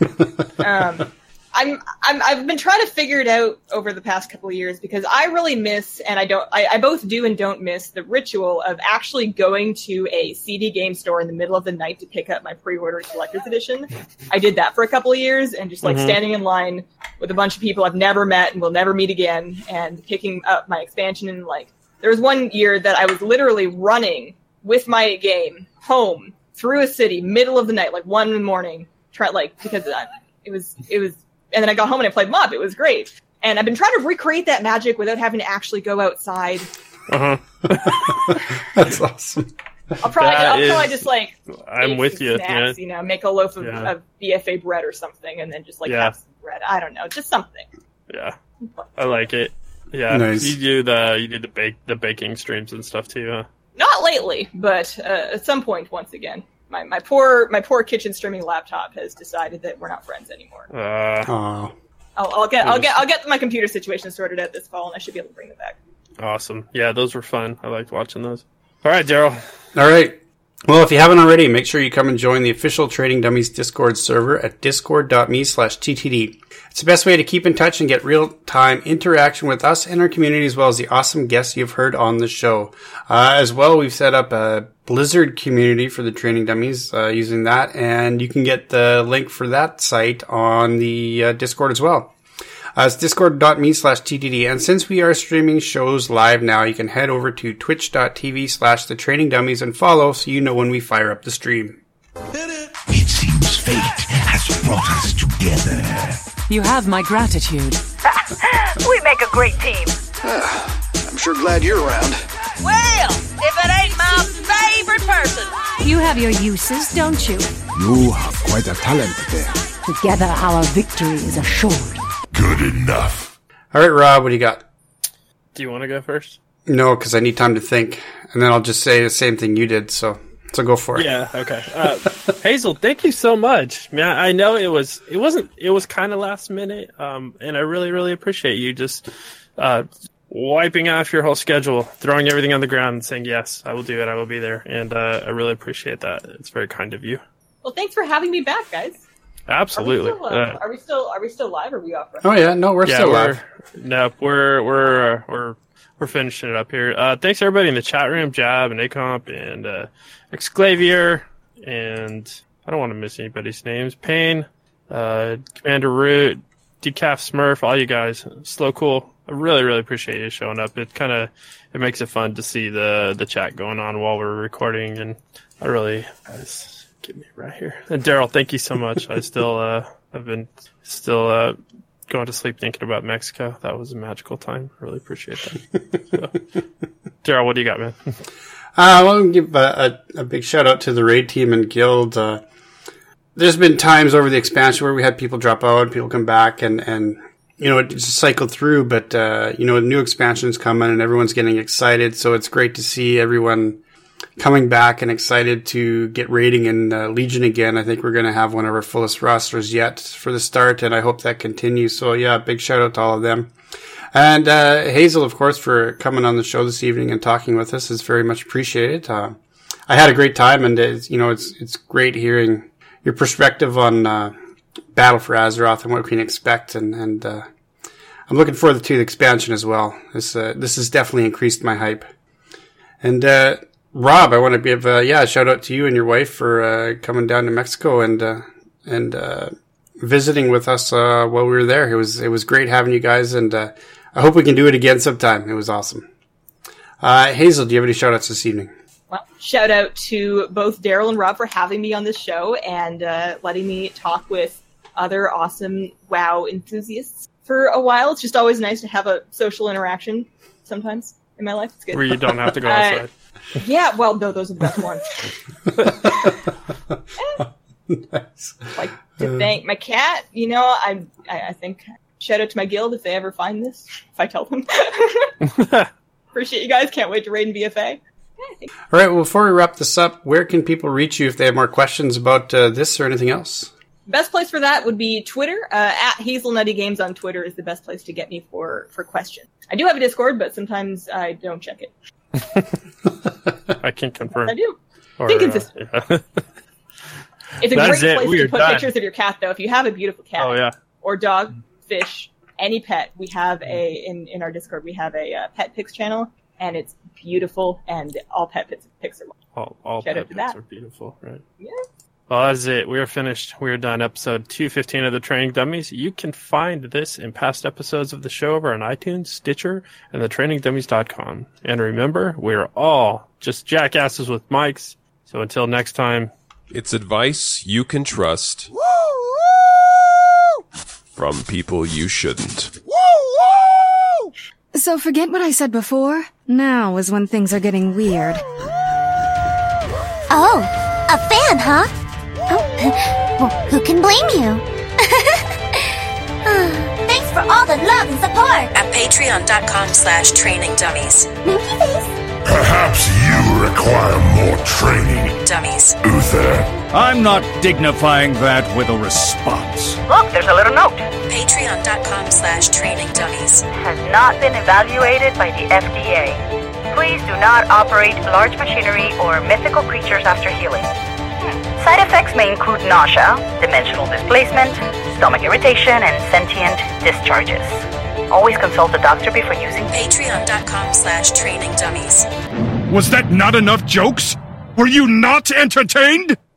Um, I'm, I'm, I've been trying to figure it out over the past couple of years because I really miss, and I don't, I, I both do and don't miss the ritual of actually going to a C D game store in the middle of the night to pick up my pre-ordered collector's edition. I did that for a couple of years and just like Mhm. standing in line with a bunch of people I've never met and will never meet again and picking up my expansion. And like, there was one year that I was literally running with my game home through a city, middle of the night, like one in the morning, try like, because I, it was, it was, and then I got home and I played M O B. It was great. And I've been trying to recreate that magic without having to actually go outside. Uh huh. That's awesome. I'll probably, That I'll is- probably just like, I'm make with some you. snacks, Yeah. you know, make a loaf of, Yeah. of B F A bread or something, and then just like Yeah. have some bread. I don't know, just something. Yeah. I like it. Yeah. Nice. You do the you do the bake the baking streams and stuff too. Huh? Not lately, but uh, at some point, once again, my, my poor my poor kitchen streaming laptop has decided that we're not friends anymore. Uh, Oh. I'll, I'll get I'll get I'll get my computer situation sorted out this fall, and I should be able to bring it back. awesome. Yeah, those were fun. I liked watching those. All right, Daryl. All right. Well, if you haven't already, make sure you come and join the official Trading Dummies Discord server at discord.me slash TTD. It's the best way to keep in touch and get real-time interaction with us and our community, as well as the awesome guests you've heard on the show. Uh, as well, we've set up a Blizzard community for the Trading Dummies uh, using that, and you can get the link for that site on the uh, Discord as well. Uh, it's discord.me slash TTD. And since we are streaming shows live now, you can head over to twitch.tv slash the Trading Dummies and follow so you know when we fire up the stream. It seems fate has brought us together. You have my gratitude. We make a great team. I'm sure glad you're around. Well, if it ain't my favorite person. You have your uses, don't you? You have quite a talent there. Together our victory is assured. Good enough. All right, Rob, what do you got? Do you want to go first? No, because I need time to think, and then I'll just say the same thing you did. So, so go for it. Yeah. Okay. Uh, Hazel, thank you so much. Man, I know it was it wasn't it was kind of last minute, um, and I really really appreciate you just uh, wiping off your whole schedule, throwing everything on the ground, and saying yes, I will do it, I will be there, and uh, I really appreciate that. It's very kind of you. Well, thanks for having me back, guys. Absolutely. Are we still, uh, Uh, are we still are we still live? Or are we off? Right? Oh yeah, no, we're yeah, still we're live. no, we're we're uh, we're we're finishing it up here. Uh, thanks everybody in the chat room, Jab and Acomp and uh, Exclavier, and I don't want to miss anybody's names. Payne, uh, Commander Root, Decaf Smurf, all you guys. Slow Cool. I really really appreciate you showing up. It kind of it makes it fun to see the the chat going on while we're recording, and I really. Guys, get me right here. And Daryl, thank you so much. I still, uh, I've been still, uh, going to sleep thinking about Mexico. That was a magical time. Really appreciate that. So. Daryl, what do you got, man? Uh, I want to give a, a, a big shout out to the raid team and guild. Uh, there's been times over the expansion where we had people drop out, people come back, and, and you know, it just cycled through. But, uh, you know, new expansions coming and everyone's getting excited. So it's great to see everyone coming back and excited to get raiding in uh, Legion again. I think we're going to have one of our fullest rosters yet for the start, and I hope that continues. So yeah, big shout out to all of them. And uh, Hazel, of course, for coming on the show this evening and talking with us is very much appreciated. Uh, I had a great time, and it's, you know, it's it's great hearing your perspective on uh, Battle for Azeroth and what we can expect, and and uh, I'm looking forward to the expansion as well. This uh, this has definitely increased my hype. And uh, Rob, I want to give uh, yeah a shout out to you and your wife for uh, coming down to Mexico and uh, and uh, visiting with us uh, while we were there. It was it was great having you guys, and uh, I hope we can do it again sometime. It was awesome. Uh, Hazel, do you have any shout outs this evening? Well, shout out to both Daryl and Rob for having me on this show and uh, letting me talk with other awesome WoW enthusiasts for a while. It's just always nice to have a social interaction sometimes in my life. It's good. Where you don't have to go outside. Uh, yeah, well, no, those are the best ones. Nice. Like to thank my cat. You know, I, I I think shout out to my guild if they ever find this. If I tell them. Appreciate you guys. Can't wait to raid in B F A. All right, well, before we wrap this up, where can people reach you if they have more questions about uh, this or anything else? Best place for that would be Twitter. Uh, at Hazelnutty Games on Twitter is the best place to get me for, for questions. I do have a Discord, but sometimes I don't check it. I can confirm. I do. Or, Be consistent. Uh, yeah. It's a That great is it. place We to are put done. pictures of your cat, though. If you have a beautiful cat Oh, yeah. or dog, fish, any pet, we have a in, in our Discord. We have a uh, pet pics channel, and it's beautiful. And all pet pics, pics are All, all Shout out pet to pets that. are beautiful, right? Yeah. Well, that's it. We are finished. We are done. Episode two fifteen of the Training Dummies. You can find this and past episodes of the show over on iTunes, Stitcher, and the training dummies dot com. And remember, we're all just jackasses with mics. So until next time. It's advice you can trust from people you shouldn't. So forget what I said before. Now is when things are getting weird. Oh, a fan, huh? Oh, well, who can blame you? Thanks for all the love and support at patreon.com slash training dummies. Minky face. Perhaps you require more training, Dummies. Uther. I'm not dignifying that with a response. Look, there's a little note. Patreon.com slash training dummies. Has not been evaluated by the F D A. Please do not operate large machinery or mythical creatures after healing. Hmm. Side effects may include nausea, dimensional displacement, stomach irritation, and sentient discharges. Always consult a doctor before using Patreon.com slash training dummies. Was that not enough jokes? Were you not entertained?